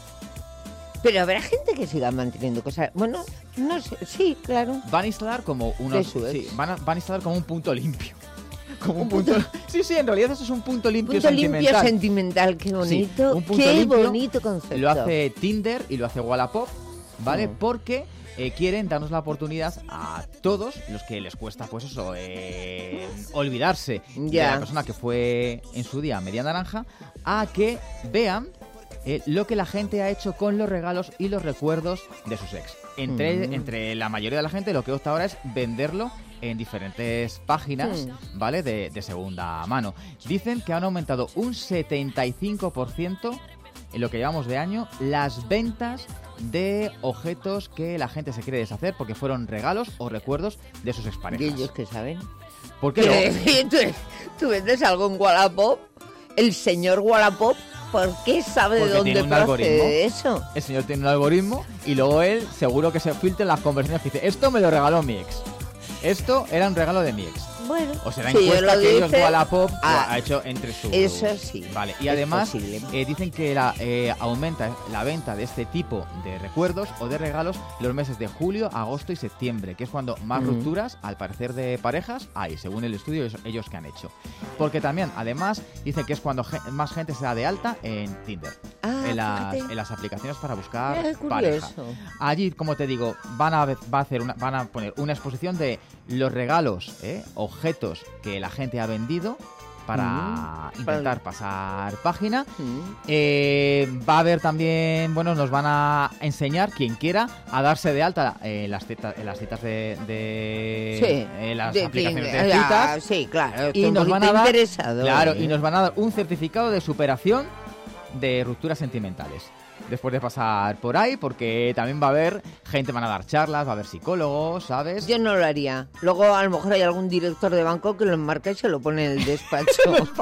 Pero habrá gente que siga manteniendo cosas. Bueno, no sé. Sí, claro. Van a instalar como unos, De su ex. sí, van, a, van a instalar como un punto limpio. Como un Un punto, punto- Sí, sí, en realidad eso es un punto limpio Punto sentimental. limpio sentimental, qué Sí, bonito. un punto qué limpio. bonito concepto. Lo hace Tinder y lo hace Wallapop, ¿vale? Mm. Porque eh, quieren darnos la oportunidad a todos los que les cuesta, pues eso, eh, olvidarse de Ya. la persona que fue en su día media naranja, a que vean eh, lo que la gente ha hecho con los regalos y los recuerdos de sus ex. Entre, Mm. entre la mayoría de la gente lo que opta ahora es venderlo en diferentes páginas, Mm. ¿vale? De, de segunda mano. Dicen que han aumentado un setenta y cinco por ciento en lo que llevamos de año las ventas de objetos que la gente se quiere deshacer porque fueron regalos o recuerdos de sus ¿Y exparejas. ellos qué saben? ¿Por qué no? Que- ¿Tú, tú vendes algo en Wallapop, el señor Wallapop, ¿por qué sabe de Porque dónde tiene un algoritmo. procede eso? El señor tiene un algoritmo y luego él seguro que se filtra en las conversaciones que dice, esto me lo regaló mi ex. Esto era un regalo de mi ex. Bueno, O será si encuesta lo que ellos dice- Wallapop lo Ah, ha hecho entre su... eso sí, Vale, y es además posible. eh, dicen que la, eh, aumenta la venta de este tipo de recuerdos o de regalos los meses de julio, agosto y septiembre, que es cuando más Ujú. rupturas, al parecer, de parejas hay, según el estudio ellos, ellos que han hecho. Porque también, además, dicen que es cuando ge- más gente se da de alta en Tinder, Ah, en, las, fíjate. en las aplicaciones para buscar Ah, pareja. curioso. Allí, como te digo, van a, ve- va a hacer una, van a poner una exposición de los regalos, ¿eh? objetos que la gente ha vendido para Mm, intentar para- pasar página. Mm. Eh, va a haber también, bueno, nos van a enseñar, quien quiera, a darse de alta eh, en las, citas, en las citas de, de Sí, eh, las de aplicaciones Tinder. de Ah, citas. sí, claro, Y estoy nos un van a poquito dar, interesado, claro, ¿eh? y nos van a dar un certificado de superación de rupturas sentimentales. Después de pasar por ahí, porque también va a haber gente, van a dar charlas, va a haber psicólogos, ¿sabes? Yo no lo haría. Luego a lo mejor hay algún director de banco que lo enmarca y se lo pone en el despacho.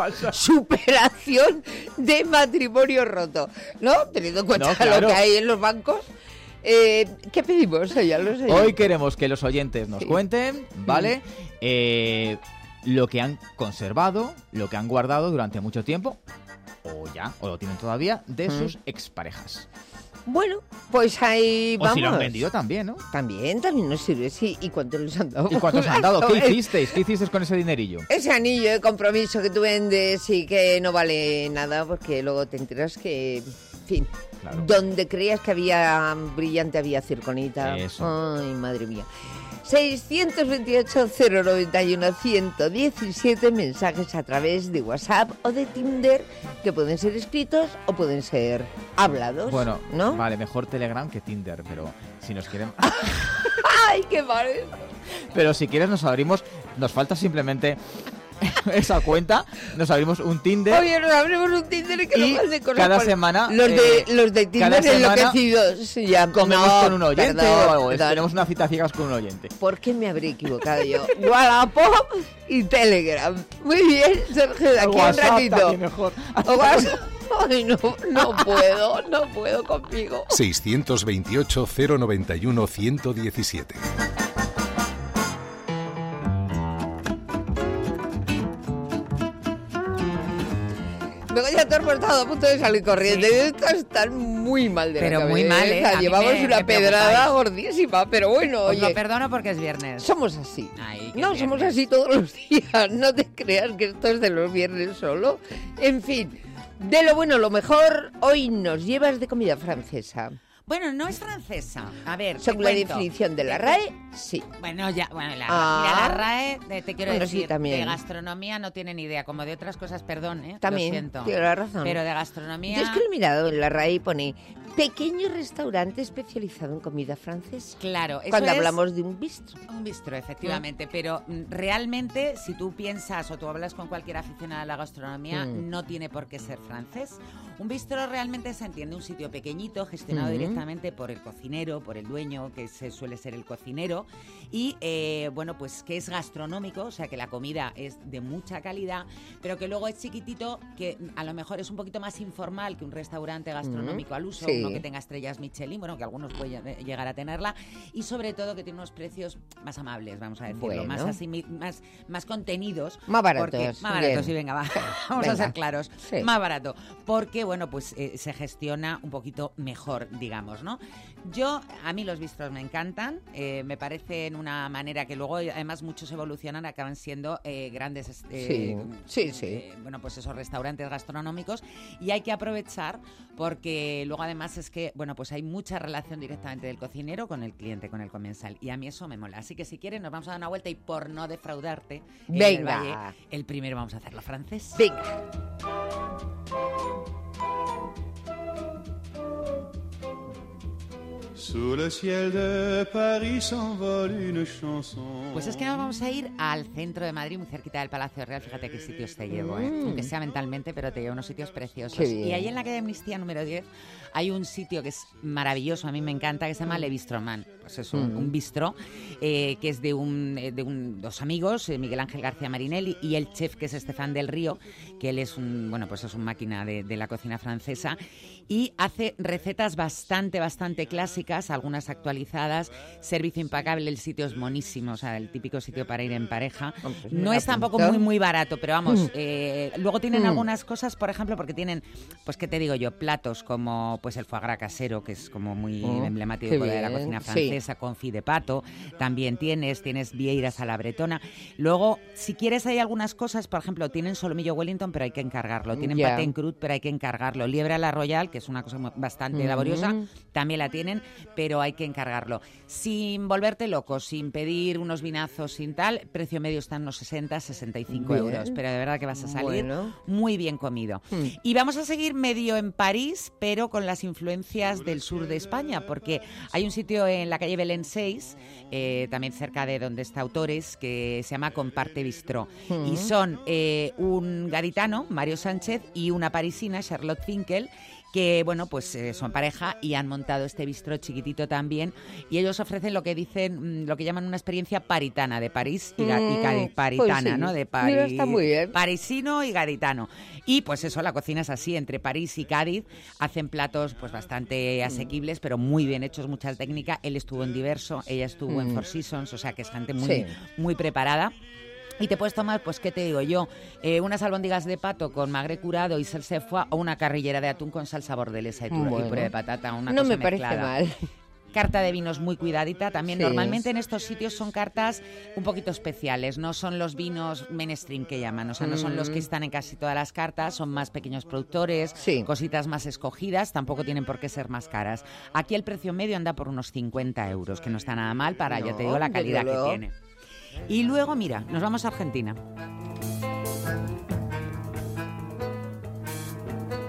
Superación de matrimonio roto. ¿No? Teniendo en cuenta No, claro. lo que hay en los bancos. Eh, ¿Qué pedimos? Ya lo sé. Hoy queremos que los oyentes nos Sí. cuenten, ¿vale? Eh, lo que han conservado, lo que han guardado durante mucho tiempo, o ya, o lo tienen todavía, de Mm. sus exparejas. Bueno, pues ahí O vamos. si lo han vendido también, ¿no? También, también nos sirve, sí. ¿Y cuánto les han dado? ¿Y cuántos han dado? ¿Qué Claro, hicisteis? ¿Qué hicisteis con ese dinerillo? Ese anillo de compromiso que tú vendes y que no vale nada porque luego te enteras que, en fin, Claro. donde creías que había brillante había circonita. Eso. Ay, madre mía. seiscientos veintiocho, cero noventa y uno, ciento diecisiete mensajes a través de WhatsApp o de Tinder que pueden ser escritos o pueden ser hablados. Bueno, ¿no? vale, mejor Telegram que Tinder, pero si nos quieren... ¡Ay, qué mal! Pero si quieres nos abrimos, nos falta simplemente esa cuenta, nos abrimos un Tinder. Oye, nos abrimos un Tinder y que Y nos manden cosas cada por- semana, Los de, eh, los de cada Tinder semana enloquecidos. Ya, comemos no, con un oyente perdón, o algo. perdón. Tenemos una cita ciegas con un oyente. ¿Por qué me habré equivocado yo? Wallapop y Telegram. Muy bien, Sergio, de aquí a un WhatsApp ratito. también mejor. O WhatsApp. Ay, no, no puedo, no puedo conmigo. seiscientos veintiocho, cero noventa y uno, ciento diecisiete. Begoña Tormo ha estado a punto de salir corriendo. Estas están muy mal de Pero la muy cabeza. mal, ¿eh? A mí Llevamos me- una me pedrada preocupáis. gordísima, pero bueno, Os oye. lo perdono porque es viernes. Somos así. Ay, que No, es somos viernes. así todos los días. No te creas que esto es de los viernes solo. En fin, de lo bueno, lo mejor, hoy nos llevas de comida francesa. Bueno, no es francesa. A ver, te Según la cuento. definición de la Te- R A E, sí. Bueno, ya, bueno, la, Ah. mira, la R A E, eh, te quiero Bueno, sí, decir, también. de gastronomía no tiene ni idea, como de otras cosas, perdón, ¿eh? También, Lo siento. tiene la razón. Pero de gastronomía... Yo es que lo he mirado en la R A E y pone pequeño restaurante especializado en comida francesa. Claro, eso Cuando es hablamos de un bistro. un bistro, efectivamente, pero mm, realmente si tú piensas o tú hablas con cualquier aficionado a la gastronomía, Mm. no tiene por qué ser francés. Un bistro realmente se entiende un sitio pequeñito, gestionado Mm. directamente por el cocinero, por el dueño, que se suele ser el cocinero, y eh, bueno, pues que es gastronómico, o sea que la comida es de mucha calidad, pero que luego es chiquitito, que a lo mejor es un poquito más informal que un restaurante gastronómico al uso, Sí. uno que tenga estrellas Michelin, bueno, que algunos pueden lle- llegar a tenerla, y sobre todo que tiene unos precios más amables, vamos a decirlo, Bueno. más, así, más, más contenidos. Más baratos, porque- más baratos, bien. sí, venga, va, vamos Venga. a ser claros, Sí. más barato, porque, bueno, pues eh, se gestiona un poquito mejor, digamos, ¿no? Yo, a mí los bistros me encantan, eh, me parecen una manera que luego, además, muchos evolucionan, acaban siendo eh, grandes, eh, Sí, sí, sí. eh, bueno, pues esos restaurantes gastronómicos, y hay que aprovechar porque luego además es que, bueno, pues hay mucha relación directamente del cocinero con el cliente, con el comensal, y a mí eso me mola. Así que si quieres nos vamos a dar una vuelta y por no defraudarte, en el Venga. Valle, el primero vamos a hacerlo francés. Venga. Sous le ciel de Paris s'envole une chanson. Pues es que nos vamos a ir al centro de Madrid, muy cerquita del Palacio Real. Fíjate qué sitios te llevo, ¿eh? Mm. Aunque sea mentalmente, pero te llevo a unos sitios preciosos. Qué bien. Y ahí en la calle Amnistía número diez hay un sitio que es maravilloso, a mí me encanta, que se llama Le Bistroman. Pues es un, Mm. un bistro eh, que es de, un, eh, de un- dos amigos, eh, Miguel Ángel García Marinelli y el chef, que es Estefan del Río, que él es un, bueno, pues es un máquina de, de la cocina francesa, y hace recetas bastante, bastante clásicas, algunas actualizadas, servicio impecable, el sitio es monísimo, o sea, el típico sitio para ir en pareja. Oh, pues me No la es tampoco apunto. muy, muy barato, pero vamos, Mm. eh, luego tienen Mm. algunas cosas, por ejemplo, porque tienen, pues, ¿qué te digo yo? Platos como, pues, el foie gras casero, que es como muy Oh, emblemático qué de la bien, cocina sí. francesa, confit de pato, también tienes, tienes vieiras a la bretona. Luego, si quieres, hay algunas cosas, por ejemplo, tienen solomillo Wellington, pero hay que encargarlo. Tienen Ya. paté en crud, pero hay que encargarlo. Liebre a la Royal, que es una cosa mu- bastante Mm. laboriosa, también la tienen, pero hay que encargarlo. Sin volverte loco, sin pedir unos vinazos, sin tal, precio medio está en unos sesenta, sesenta y cinco Bien. euros, pero de verdad que vas a salir Bueno. muy bien comido. Mm. Y vamos a seguir medio en París, pero con las influencias del sur de España, porque hay un sitio en la calle Belén seis, eh, también cerca de donde está Autores, que se llama Comparte Bistró. Mm. Y son eh, un gaditano, Mario Sánchez, y una parisina, Charlotte Finkel, que, bueno, pues eh, son pareja y han montado este bistró chiquitito también, y ellos ofrecen lo que dicen, mm, lo que llaman una experiencia paritana, de París y, ga- y Cádiz, Mm, paritana, pues sí. ¿no? De Mira, París, está muy bien. parisino y gaditano. Y pues eso, la cocina es así, entre París y Cádiz, hacen platos pues bastante asequibles, pero muy bien hechos, mucha técnica. Él estuvo en Diverso, ella estuvo en Mm. Four Seasons, o sea que es gente muy, Sí. muy preparada. Y te puedes tomar, pues, ¿qué te digo yo? Eh, unas albóndigas de pato con magre curado y salsa de foie, o una carrillera de atún con salsa bordalesa y, puré- y Bueno. puré de patata, una No cosa me parece mezclada. mal. Carta de vinos muy cuidadita también. Sí. Normalmente en estos sitios son cartas un poquito especiales, no son los vinos mainstream que llaman, o sea, no son los que Mm. están en casi todas las cartas, son más pequeños productores, Sí. cositas más escogidas, tampoco tienen por qué ser más caras. Aquí el precio medio anda por unos cincuenta euros, que no está nada mal para, ya te No, digo, la desde calidad que luego. tiene. Y luego, mira, nos vamos a Argentina.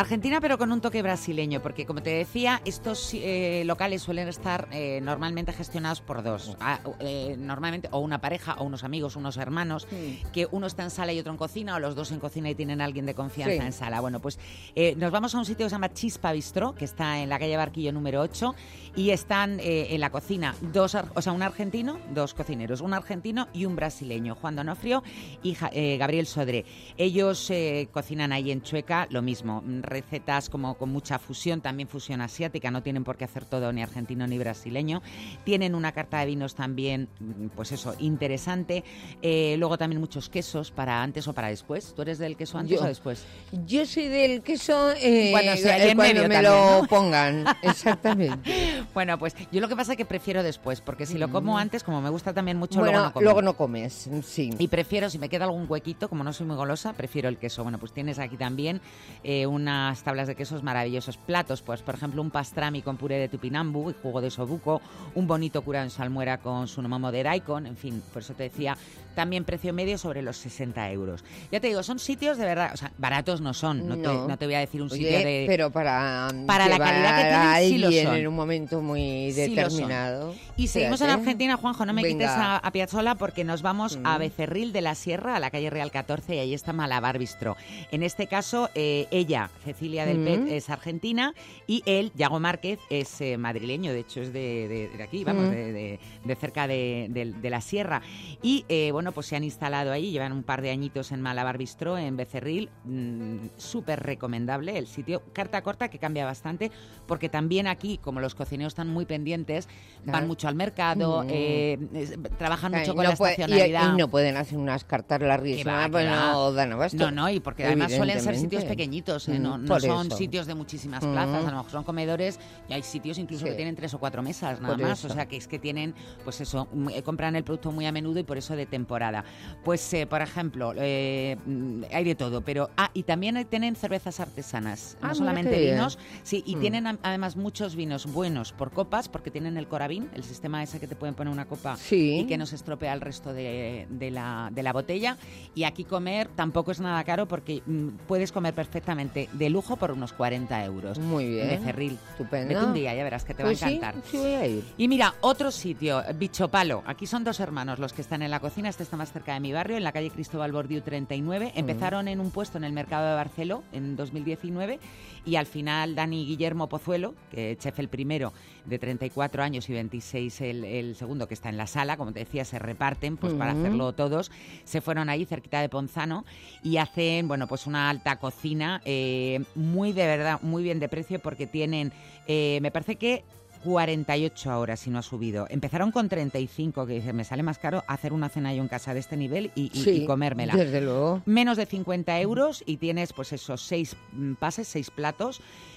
Argentina, pero con un toque brasileño, porque como te decía, estos eh, locales suelen estar eh, normalmente gestionados por dos. A, eh, normalmente, o una pareja, o unos amigos, unos hermanos, sí. que uno está en sala y otro en cocina, o los dos en cocina y tienen a alguien de confianza sí. en sala. Bueno, pues eh, nos vamos a un sitio que se llama Chispa Bistró, que está en la calle Barquillo número ocho, y están eh, en la cocina dos, o sea, un argentino, dos cocineros, un argentino y un brasileño, Juan Donofrio y eh, Gabriel Sodré. Ellos eh, cocinan ahí en Chueca, lo mismo, recetas como con mucha fusión, también fusión asiática, no tienen por qué hacer todo ni argentino ni brasileño. Tienen una carta de vinos también, pues eso, interesante. Eh, luego también muchos quesos para antes o para después. ¿Tú eres del queso antes yo, o después? Yo soy del queso eh, bueno, sí, eh, en cuando medio me también, lo ¿no? pongan. Exactamente. Bueno, pues yo lo que pasa es que prefiero después, porque si lo como antes, como me gusta también mucho, bueno, luego no como. luego no comes, sí. Y prefiero, si me queda algún huequito, como no soy muy golosa, prefiero el queso. Bueno, pues tienes aquí también eh, unas tablas de quesos maravillosos. Platos, pues por ejemplo un pastrami con puré de tupinambu y jugo de sobuco, un bonito curado en salmuera con sunomomo de daikon, en fin, por eso te decía, también precio medio sobre los sesenta euros. Ya te digo, son sitios de verdad, o sea, baratos no son, no, no. Te, no te voy a decir un Oye, sitio de... pero para, para la calidad que tienen, sí lo son. En un momento muy sí determinado. Y seguimos Fíjate. en Argentina, Juanjo, no me Venga. quites a, a Piazzolla porque nos vamos Mm. a Becerril de la Sierra, a la calle Real catorce, y ahí está Malabar Bistró. En este caso, eh, ella, Cecilia del Mm. Pet, es argentina y él, Yago Márquez, es eh, madrileño, de hecho es de, de, de aquí, vamos, Mm. de, de, de cerca de, de, de la Sierra. Y eh, bueno, pues se han instalado ahí, llevan un par de añitos en Malabar Bistró, en Becerril, mmm, súper recomendable el sitio, carta corta que cambia bastante, porque también aquí, como los cocineros están muy pendientes, Claro. van mucho al mercado, Mm. eh, es- trabajan mucho Ay, con no la puede- estacionalidad. Y, y no pueden hacer unas cartas Que va, larguísimas, que pues va. no dan abasto. No, no, y porque además suelen ser sitios Evidentemente. pequeñitos, ¿eh? no, Mm, no por son eso. sitios de muchísimas Mm. plazas, a lo mejor son comedores y hay sitios incluso Sí. que tienen tres o cuatro mesas nada Por más, eso. o sea que es que tienen, pues eso, mm, eh, compran el producto muy a menudo y por eso de temporada. Pues, eh, por ejemplo, eh, mm, hay de todo, pero, ah, y también eh, tienen cervezas artesanas, Ah, no mira solamente qué bien. vinos, sí, y Mm. tienen a- además muchos vinos buenos por copas, porque tienen el Coravin, el sistema ese que te pueden poner una copa Sí. y que no se estropea el resto de, de la, de la botella. Y aquí comer tampoco es nada caro porque mm, puedes comer perfectamente de lujo por unos cuarenta euros. Muy bien. En Becerril. Estupendo. Vete un día, ya verás que te Pues va a sí, encantar. sí voy a ir. Y mira, otro sitio, Bichopalo. Aquí son dos hermanos los que están en la cocina. Este está más cerca de mi barrio, en la calle Cristóbal Bordiú treinta y nueve. Empezaron en un puesto en el mercado de Barceló en dos mil diecinueve y al final Dani Guillermo Pozuelo, que chef el primero de treinta y cuatro años y veintiséis el, el segundo, que está en la sala, como te decía, se reparten pues para Ujú. hacerlo todos. Se fueron ahí cerquita de Ponzano y hacen, bueno, pues una alta cocina eh, muy de verdad, muy bien de precio porque tienen, eh, me parece que cuarenta y ocho horas si no ha subido. Empezaron con treinta y cinco, que dice, me sale más caro hacer una cena yo en casa de este nivel y, y- Sí, y comérmela. desde luego. Menos de cincuenta euros y tienes pues esos seis mm, pases, seis platos,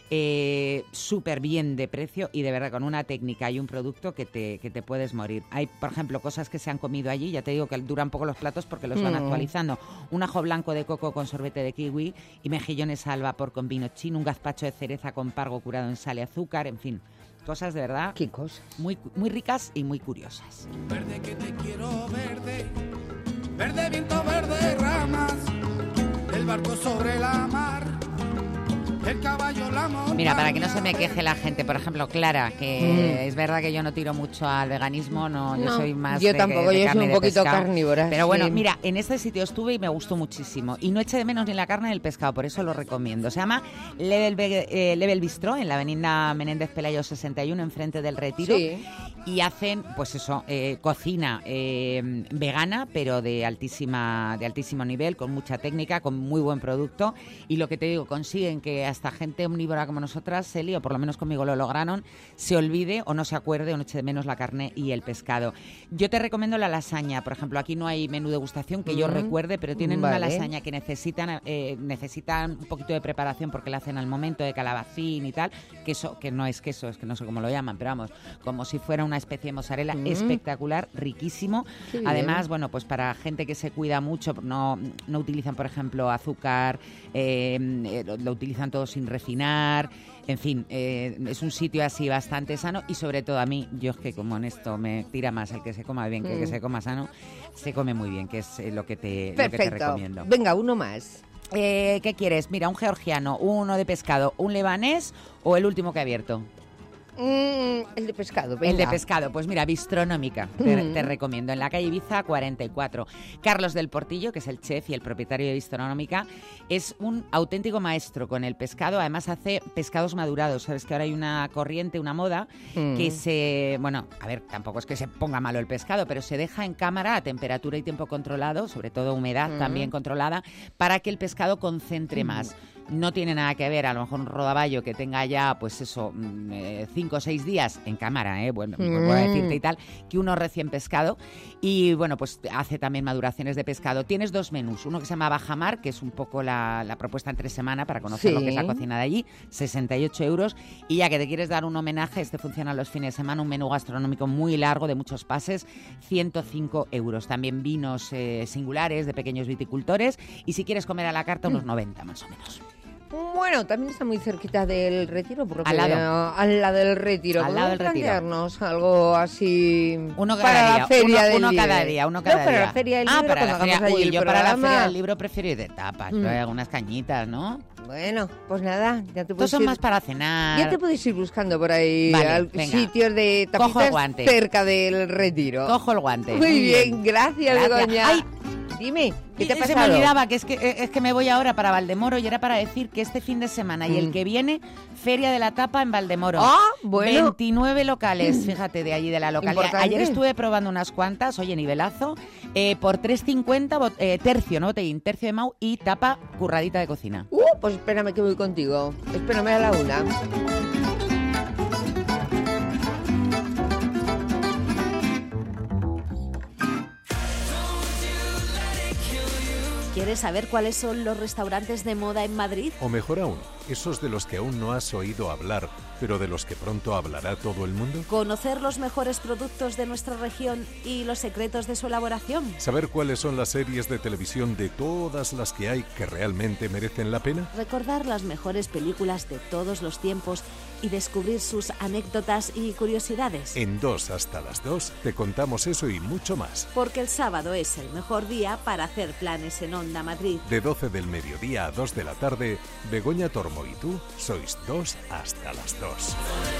eh, súper bien de precio y de verdad con una técnica y un producto que te, que te puedes morir. Hay, por ejemplo, cosas que se han comido allí, ya te digo que duran poco los platos porque los van Mm. actualizando. Un ajo blanco de coco con sorbete de kiwi y mejillones al vapor con vino chino, un gazpacho de cereza con pargo curado en sal y azúcar, en fin. Cosas de verdad ¿Qué cosas? muy, muy ricas y muy curiosas. Verde que te quiero verde, verde viento, verde ramas, el barco sobre la mar, el caballo, la montaña. Mira, para que no se me queje la gente, por ejemplo, Clara, que mm. es verdad que yo no tiro mucho al veganismo, no, yo No, soy más yo de, tampoco, de yo soy carne un y de poquito pescado. carnívora, Pero bueno, sí. mira, en este sitio estuve y me gustó muchísimo y no eché de menos ni la carne ni el pescado, por eso lo recomiendo. Se llama Level, Ve- eh, Level Bistró en la avenida Menéndez Pelayo sesenta y uno, enfrente del Retiro. Sí. Y hacen, pues eso, eh, cocina eh, vegana, pero de altísima, de altísimo nivel, con mucha técnica, con muy buen producto. Y lo que te digo, consiguen que hasta gente omnívora como nosotras, Celi, o por lo menos conmigo lo lograron, se olvide o no se acuerde o no eche de menos la carne y el pescado. Yo te recomiendo la lasaña. Por ejemplo, aquí no hay menú degustación que yo Mm, recuerde, pero tienen vale. una lasaña que necesitan, eh, necesitan un poquito de preparación porque la hacen al momento, de calabacín y tal. Queso, que no es queso, es que no sé cómo lo llaman, pero vamos, como si fuera una especie de mozzarella, Mm. espectacular, riquísimo. Qué bien. Además, bueno, pues para gente que se cuida mucho, no, no utilizan, por ejemplo, azúcar, eh, eh, lo, lo utilizan todo sin refinar. En fin, eh, es un sitio así bastante sano y sobre todo a mí, yo es que como en esto me tira más el que se coma bien que el que Mm. se coma sano, se come muy bien, que es eh, lo que te, lo que te Perfecto. recomiendo. Venga, uno más. Eh, ¿Qué quieres? Mira, un georgiano, uno de pescado, un lebanés o el último que he abierto. Mm, el de pescado, venga. El de pescado, pues mira, Bistronómica, te, Mm. te recomiendo, en la calle Ibiza cuarenta y cuatro. Carlos del Portillo, que es el chef y el propietario de Bistronómica, es un auténtico maestro con el pescado, además hace pescados madurados, sabes que ahora hay una corriente, una moda, Mm. que se, bueno, a ver, tampoco es que se ponga malo el pescado, pero se deja en cámara a temperatura y tiempo controlado, sobre todo humedad Mm. también controlada, para que el pescado concentre Mm. más. No tiene nada que ver, a lo mejor un rodaballo que tenga ya, pues eso, mm, eh, cinco o seis días en cámara, ¿eh? Bueno, pues voy a decirte y tal, que uno recién pescado. Y bueno, pues hace también maduraciones de pescado. Tienes dos menús, uno que se llama Bajamar, que es un poco la, la propuesta entre semana para conocer Sí. lo que es la cocina de allí, sesenta y ocho euros. Y ya que te quieres dar un homenaje, este funciona los fines de semana, un menú gastronómico muy largo de muchos pases, ciento cinco euros. También vinos eh, singulares de pequeños viticultores. Y si quieres comer a la carta, unos noventa más o menos. Bueno, también está muy cerquita del Retiro, por lo que Al lado. veo, al lado del Retiro. Al lado ¿Podemos del Retiro. plantearnos algo así Uno para cada la día, feria uno, del uno libro? cada día, uno cada no, para día. la feria del ah, libro, para la cuando feria, hagamos allí uy, el yo para la programa. feria del libro prefiero ir de tapas, Mm. ¿no? Unas cañitas, ¿no? Bueno, pues nada, ya te Estos puedes son ir... más para cenar. Ya te puedes ir buscando por ahí Vale, al- venga. sitios de Cojo el tapitas guante. cerca del Retiro. Cojo el guante. Muy bien, gracias, Gracias. Begoña. Ay, Dime, ¿qué te ha se pasado? me olvidaba que es que es que me voy ahora para Valdemoro y era para decir que este fin de semana y el Mm. que viene, Feria de la Tapa en Valdemoro. Ah, bueno. veintinueve locales, fíjate, de allí de la localidad. Importante. Ayer estuve probando unas cuantas, oye, nivelazo, eh, por tres cincuenta, bot- eh, tercio, ¿no? Botellín, tercio de Mau y tapa curradita de cocina. Uh, pues espérame que voy contigo. Espérame a la una. ¿Quieres saber cuáles son los restaurantes de moda en Madrid? O mejor aún, esos de los que aún no has oído hablar, pero de los que pronto hablará todo el mundo. ¿Conocer los mejores productos de nuestra región y los secretos de su elaboración? ¿Saber cuáles son las series de televisión de todas las que hay que realmente merecen la pena? Recordar las mejores películas de todos los tiempos y descubrir sus anécdotas y curiosidades. En dos hasta las dos te contamos eso y mucho más. Porque el sábado es el mejor día para hacer planes en Onda Madrid. De doce del mediodía a dos de la tarde, Begoña Tormo y tú sois dos hasta las dos.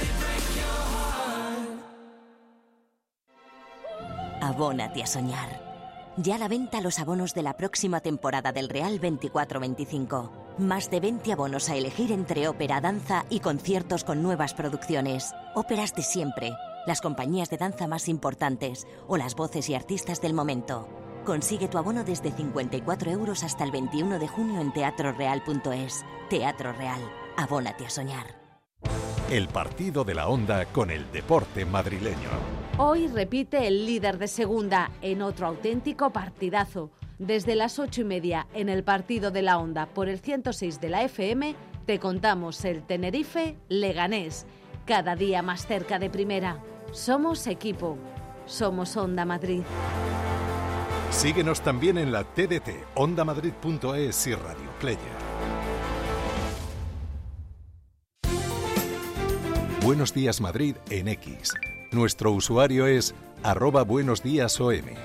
Abónate a soñar. Ya a la venta los abonos de la próxima temporada del Real veinticuatro veinticinco. Más de veinte abonos a elegir entre ópera, danza y conciertos con nuevas producciones. Óperas de siempre, las compañías de danza más importantes o las voces y artistas del momento. Consigue tu abono desde cincuenta y cuatro euros hasta el veintiuno de junio en teatro real punto es. Teatro Real. Abónate a soñar. El partido de la Onda con el deporte madrileño. Hoy repite el líder de segunda en otro auténtico partidazo. Desde las ocho y media en el partido de la Onda por el ciento seis de la F M te contamos el Tenerife Leganés. Cada día más cerca de primera. Somos equipo. Somos Onda Madrid. Síguenos también en la T D T, onda madrid punto es y Radio Player. Buenos Días Madrid en X. Nuestro usuario es arroba buenos días O M.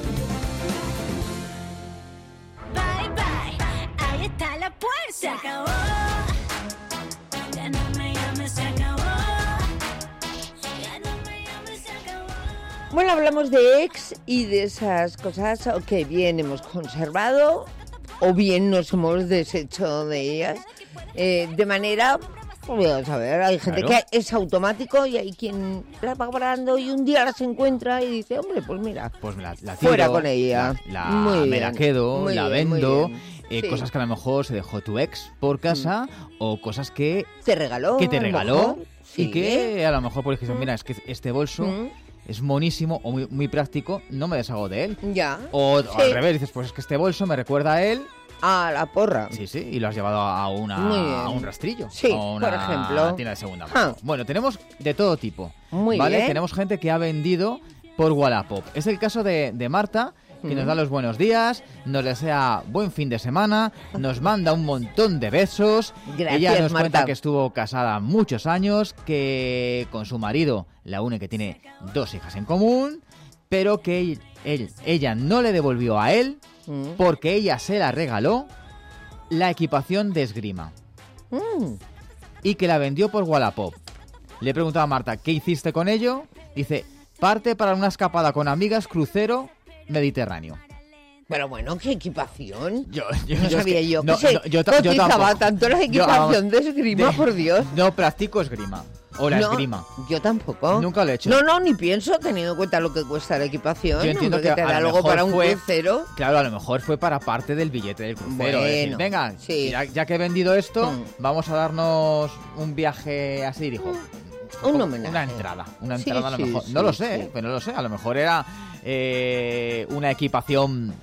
Bye bye, ahí está la puerta. Se acabó. Ya no me llames, se acabó. Ya no me llames, se acabó. Bueno, hablamos de ex y de esas cosas que bien hemos conservado o bien nos hemos deshecho de ellas eh, de manera... Vamos a ver, hay gente Claro. que es automático y hay quien la va guardando y un día las encuentra y dice, hombre, pues mira, Pues me la, la fuera tiro, con ella. La, la- Muy me la bien, quedo, muy la bien, muy vendo. bien. eh, Sí. Cosas que a lo mejor se dejó tu ex por casa o cosas que te regaló. que te a lo regaló mejor. y Sí. que a lo mejor pues dijiste, mira, es que este bolso Mm. es monísimo o muy, muy práctico, no me deshago de él. Ya. O, o Sí. al revés, dices, pues es que este bolso me recuerda a él. A la porra. Sí, sí, y lo has llevado a, una, Muy bien. a un rastrillo. Sí, a una por ejemplo. tienda de segunda Ah. mano. Bueno, tenemos de todo tipo. Muy ¿vale? bien. Tenemos gente que ha vendido por Wallapop. Es el caso de, de Marta, que nos Mm. da los buenos días, nos desea buen fin de semana, nos manda un montón de besos. Gracias, Ella nos Marta. cuenta que estuvo casada muchos años, que con su marido, la une que tiene dos hijas en común, pero que él, él- ella no le devolvió a él Mm. porque ella se la regaló la equipación de esgrima Mm. y que la vendió por Wallapop. Le he preguntado a Marta, ¿qué hiciste con ello? Dice, parte para una escapada con amigas, crucero Mediterráneo. Pero bueno, ¿qué equipación? Yo, yo- no yo es sabía que- yo que no, se no, yo ta- yo cotizaba tampoco. tanto la Yo, equipación vamos, de esgrima, de- por Dios. No practico esgrima. O la No, esgrima. Yo tampoco. Nunca lo he hecho. No, no, ni pienso, teniendo en cuenta lo que cuesta la equipación. Yo entiendo hombre, que te a da lo algo mejor para un fue- crucero. Claro, a lo mejor fue para parte del billete del crucero. es decir, Bueno, venga, sí. ya, ya que he vendido esto, Mm. vamos a darnos un viaje así, dijo. Un Como homenaje. Una entrada, una Sí, entrada a lo sí, mejor. sí, no lo sé, sí. eh, pero no lo sé. A lo mejor era eh, una equipación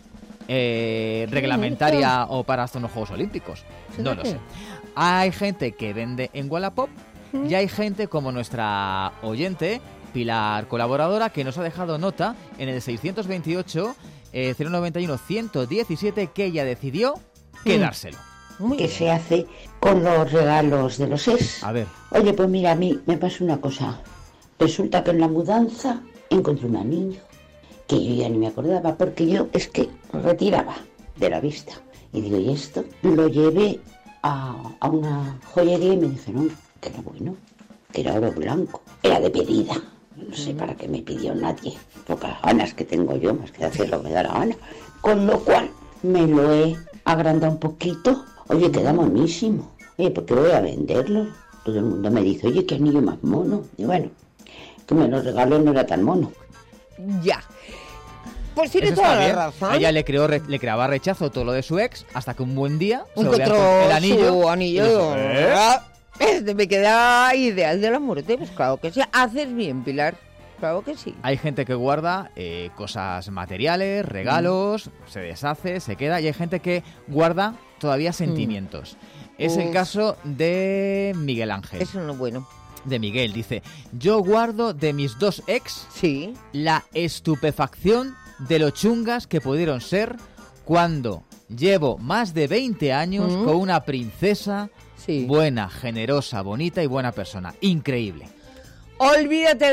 eh, reglamentaria o para hasta unos Juegos Olímpicos. No lo Fíjate. sé. Hay gente que vende en Wallapop y hay gente como nuestra oyente, Pilar Colaboradora, que nos ha dejado nota en el seiscientos veintiocho eh, cero noventa y uno ciento diecisiete que ella decidió quedárselo. ¿Qué se hace con los regalos de los ex? A ver. Oye, pues mira, a mí me pasó una cosa. Resulta que en la mudanza encontré un anillo que yo ya ni me acordaba porque yo es que lo retiraba de la vista. Y digo, ¿y esto? Lo llevé a, a una joyería y me dijeron que era bueno, que era oro blanco. Era de pedida. No sé para qué me pidió nadie. Pocas ganas que tengo yo, más que hacer lo que me da la gana. Con lo cual me lo he agrandado un poquito. Oye, queda monísimo. Oye, ¿por qué voy a venderlo? Todo el mundo me dice, oye, qué anillo más mono. Y bueno, que me lo regaló no era tan mono. Ya. Pues tiene Eso toda está la bien. razón. A ella le, creó, re- le creaba rechazo todo lo de su ex hasta que un buen día se lo Encontró vea con el anillo. su anillo. y dijo, ¿eh? Este me queda ideal de la muerte. Pues claro que sí. Haces bien, Pilar. Claro que sí. Hay gente que guarda eh, cosas materiales, regalos, Mm. se deshace, se queda, y hay gente que guarda todavía sentimientos. Es el Uf. caso de Miguel Ángel. Eso no es bueno. De Miguel, dice, yo guardo de mis dos ex sí. la estupefacción de lo chungas que pudieron ser cuando llevo más de veinte años Mm. con una princesa Sí. buena, generosa, bonita y buena persona. Increíble. Olvídate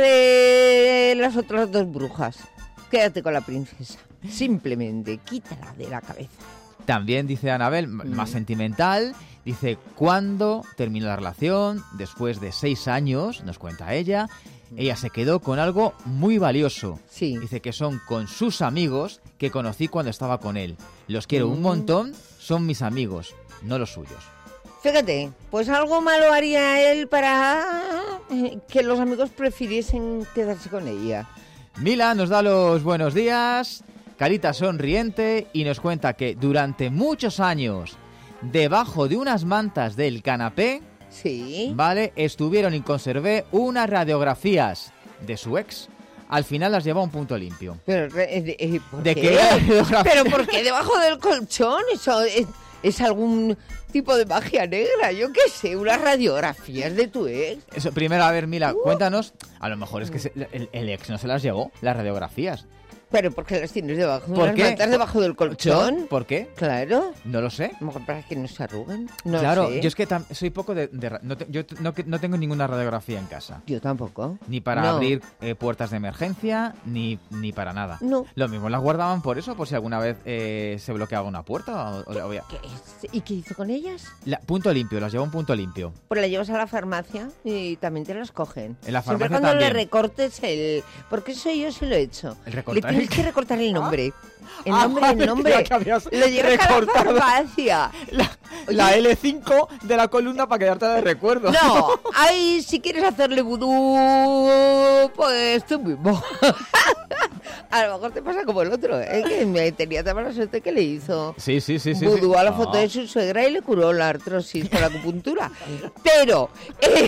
de las otras dos brujas. Quédate con la princesa. Simplemente quítala de la cabeza. También dice Anabel, m- más sentimental, dice, ¿cuándo terminó la relación? Después de seis años, nos cuenta ella, ella se quedó con algo muy valioso. Sí. Dice que son con sus amigos que conocí cuando estaba con él. Los quiero un Mm. montón, son mis amigos, no los suyos. Fíjate, pues algo malo haría él para eh, que los amigos prefiriesen quedarse con ella. Mila nos da los buenos días, carita sonriente, y nos cuenta que durante muchos años, debajo de unas mantas del canapé, sí, vale, estuvieron y conservé unas radiografías de su ex. Al final las llevó a un punto limpio. Pero, eh, eh, ¿por ¿De qué? qué radiografía? Pero ¿por qué debajo del colchón? Eso es, es algún tipo de magia negra, yo qué sé, unas radiografías de tu ex. Eso, primero, a ver, Mila, cuéntanos. A lo mejor es que se- el, el ex no se las llevó, las radiografías. Pero ¿por qué las tienes debajo? ¿Por ¿Las qué? mantas debajo del colchón? ¿Por qué? Claro. No lo sé. A lo mejor para que no se arruguen. No claro, sé. yo es que tam- soy poco de... de ra- no, te- yo t- no, que- no tengo ninguna radiografía en casa. Yo tampoco. Ni para No. abrir eh, puertas de emergencia, ni, ni para nada. No. Lo mismo las guardaban por eso, por si alguna vez eh, se bloqueaba una puerta. O, o- o- ¿Qué es? ¿Y qué hizo con ellas? La- punto limpio, las llevó a un punto limpio. Pues la llevas a la farmacia y también te las cogen. En la Siempre farmacia cuando también. le recortes el... Porque eso yo sí lo he hecho. ¿El Le recortar tienes el que recortar el nombre. El Ah, nombre, el creía nombre. que habías Lo llevas a la recortado. farmacia. La L cinco de la columna para quedarte de recuerdo. No, ahí si quieres hacerle vudú, pues tú mismo. A lo mejor te pasa como el otro, ¿eh? Que me tenía tan mala suerte que le hizo Sí, sí, sí, sí. vudú sí. a la No. foto de su suegra y le curó la artrosis por acupuntura. Pero... eh,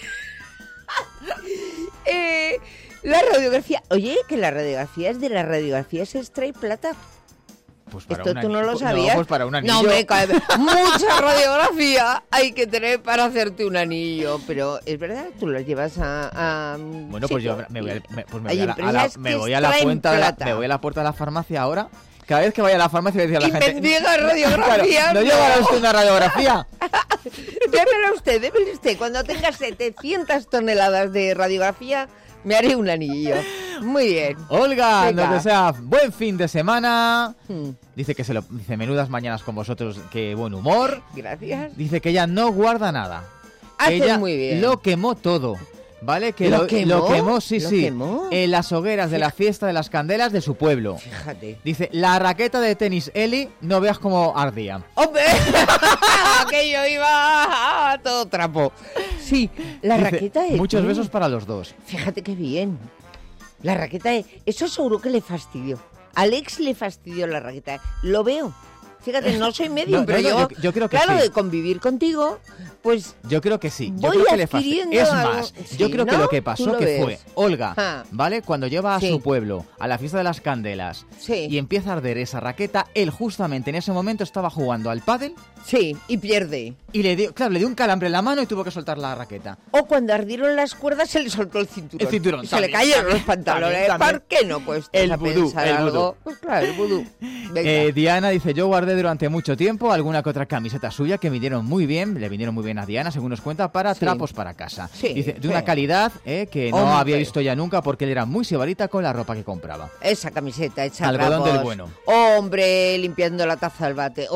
eh, la radiografía... Oye, que la radiografía es de las radiografías se extrae plata. Pues para Esto un tú no anillo. lo sabías. No, pues para un anillo. No, me cae. Mucha radiografía hay que tener para hacerte un anillo. Pero es verdad, tú lo llevas a. a Bueno, pues yo me voy, a, me, pues me Hay voy a la, a la- empresas me que voy a la extraen puerta de la, plata. me voy a la puerta de la farmacia ahora. Cada vez que vaya a la farmacia voy a decir a la Y gente... mendiga radiografía, Claro, ¿no no. llevará usted una radiografía? Démelo usted, démelo usted. Cuando tenga setecientas toneladas de radiografía, me haré un anillo. Muy bien. Olga Venga. nos desea buen fin de semana. Hmm. Dice que se lo dice menudas mañanas con vosotros, que buen humor. Gracias. Dice que ella no guarda nada. Haces Ella muy bien. lo quemó todo. ¿Vale? Que ¿Lo lo, quemó? lo quemó, sí, ¿Lo sí. quemó? En las hogueras de la fiesta de las candelas de su pueblo. Fíjate. Dice, la raqueta de tenis Eli, no veas cómo ardía. ¡Hombre! Aquello iba a todo trapo. Sí, la Dice, raqueta de... muchos Mm, besos para los dos. Fíjate qué bien. La raqueta de... Eso seguro que le fastidió. Alex le fastidió la raqueta. Lo veo. Fíjate, no soy medium, No, pero no, no, yo, yo- yo creo que claro, sí. de convivir contigo, pues Yo creo que sí. Yo voy creo que le fastidia. adquiriendo Es algo- más, Sí, yo creo que ¿no? lo que Tú pasó lo que ves. fue Olga, Ah. ¿vale? Cuando lleva a Sí. su pueblo a la fiesta de las candelas Sí. y empieza a arder esa raqueta, él justamente en ese momento estaba jugando al pádel sí, y pierde. y le dio, claro, le dio un calambre en la mano y tuvo que soltar la raqueta. O cuando ardieron las cuerdas se le soltó el cinturón. El cinturón, Y se le también, cayeron también, los pantalones. también, también. ¿Por qué no? Pues El a vudú, pensar el algo. vudú. Pues claro, el vudú. Venga. Eh, Diana dice, yo guardé durante mucho tiempo alguna que otra camiseta suya que vinieron muy bien, le vinieron muy bien a Diana, según nos cuenta, para Sí. trapos para casa. Sí, Dice, de sí. una calidad eh, que no Hombre. había visto ya nunca porque él era muy sibarita con la ropa que compraba. Esa camiseta hecha Algodón trapos. del bueno. Hombre, limpiando la taza del bate.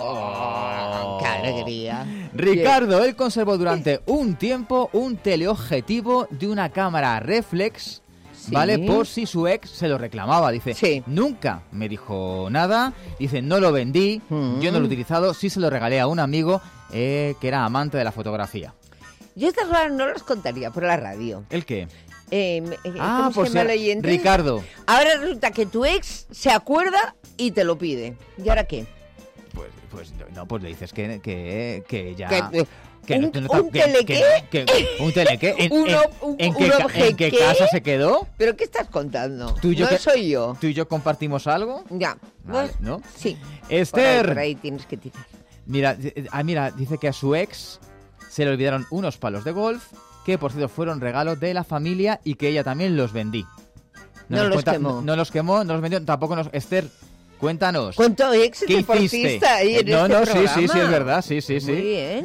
¡Oh! ¡Qué alegría! Ricardo, él conservó durante un tiempo un teleobjetivo de una cámara reflex, Sí. ¿vale? Por si su ex se lo reclamaba. Dice, Sí. nunca me dijo nada. Dice, no lo vendí, Mm. yo no lo he utilizado, sí se lo regalé a un amigo eh, que era amante de la fotografía. Yo estas cosas no las contaría por la radio. ¿El qué? Eh, eh, Ah, ¿cómo se pues llama el ya- oyente? Ricardo. Ahora resulta que tu ex se acuerda y te lo pide. ¿Y ahora qué? Pues, pues no, pues le dices que, que, que ya... Que- que un- no- que no un que- telequé. que- que- ¿Un telequé? ¿En, Un en- ob- un- en un qué, ca- en qué objequé. casa se quedó? ¿Pero qué estás contando? ¿Tú y yo no que- soy yo. ¿Tú y yo compartimos algo? Ya. Vale, pues, ¿no? Sí. Esther. Por ahí, por ahí tienes que tirar. Mira, eh, ah, mira, dice que a su ex se le olvidaron unos palos de golf que por cierto fueron regalo de la familia y que ella también los vendí. No nos los quemó. No, no los quemó, no los vendió, tampoco nos... Esther, cuéntanos. ¿Cuánto ex ¿Qué deportista hiciste? ahí en Eh, no, este no, sí, sí, sí, programa? es verdad, sí, sí, sí. Muy bien.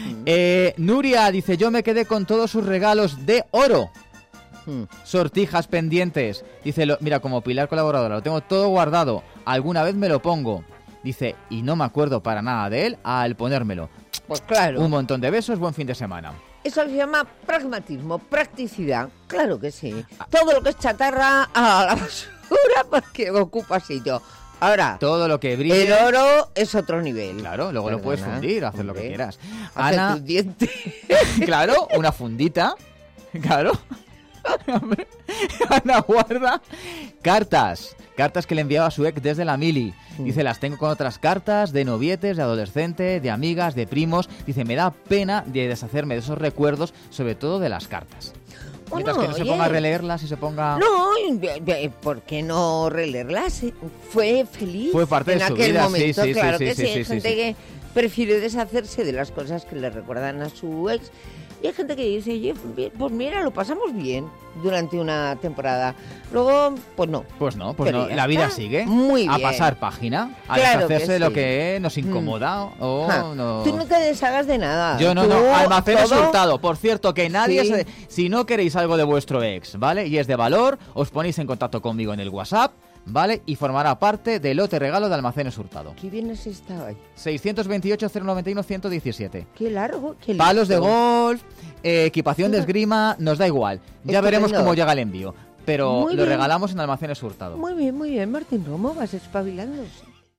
Eh, Nuria dice, yo me quedé con todos sus regalos de oro. Hmm. Sortijas pendientes. Dice, lo- mira, como Pilar colaboradora, lo tengo todo guardado. Alguna vez me lo pongo. Dice, y no me acuerdo para nada de él al ponérmelo. Pues claro. Un montón de besos, buen fin de semana. Eso se llama pragmatismo, practicidad. Claro que sí. Todo lo que es chatarra a la basura porque ocupa sitio. Ahora, Todo lo que brille. el oro es otro nivel. Claro, luego lo puedes Perdona, fundir, hacer lo que hombre. quieras. Hacer Ana, tus dientes. claro, una fundita. Claro. Hombre, Ana guarda cartas. Cartas que le enviaba a su ex desde la mili. Dice, las tengo con otras cartas de novietes, de adolescente, de amigas, de primos. Dice, me da pena de deshacerme de esos recuerdos, sobre todo de las cartas. Mientras Bueno, que no se oye. ponga a releerlas y se ponga... No, de- de- ¿por qué no releerlas? Fue feliz Fue parte en de su aquel vida, sí, momento. sí, sí, claro sí, que sí, sí, sí, hay sí, gente sí. que prefiere deshacerse de las cosas que le recuerdan a su ex. Y hay gente que dice, oye, pues mira, lo pasamos bien durante una temporada. Luego, pues no. Pues no, pues Pero no, ya la vida está. sigue. Muy A bien. pasar página, a Claro que deshacerse de lo sí. que nos incomoda o Ja, no... Tú no te deshagas de nada. Yo no, Tú, no, almacenes todo- hurtado. Por cierto, que nadie Sí. se... Si no queréis algo de vuestro ex, ¿vale? Y es de valor, os ponéis en contacto conmigo en el WhatsApp, ¿vale? Y formará parte del lote regalo de almacenes hurtado. ¿Qué bien has estado ahí? seiscientos veintiocho, cero noventa y uno, ciento diecisiete. Qué largo, qué Palos de listo. golf, eh, equipación de esgrima, nos da igual. Ya veremos Estupendo. cómo llega el envío. Pero Muy lo bien. regalamos en almacenes hurtado. Muy bien, muy bien, Martín Romo, vas espabilando.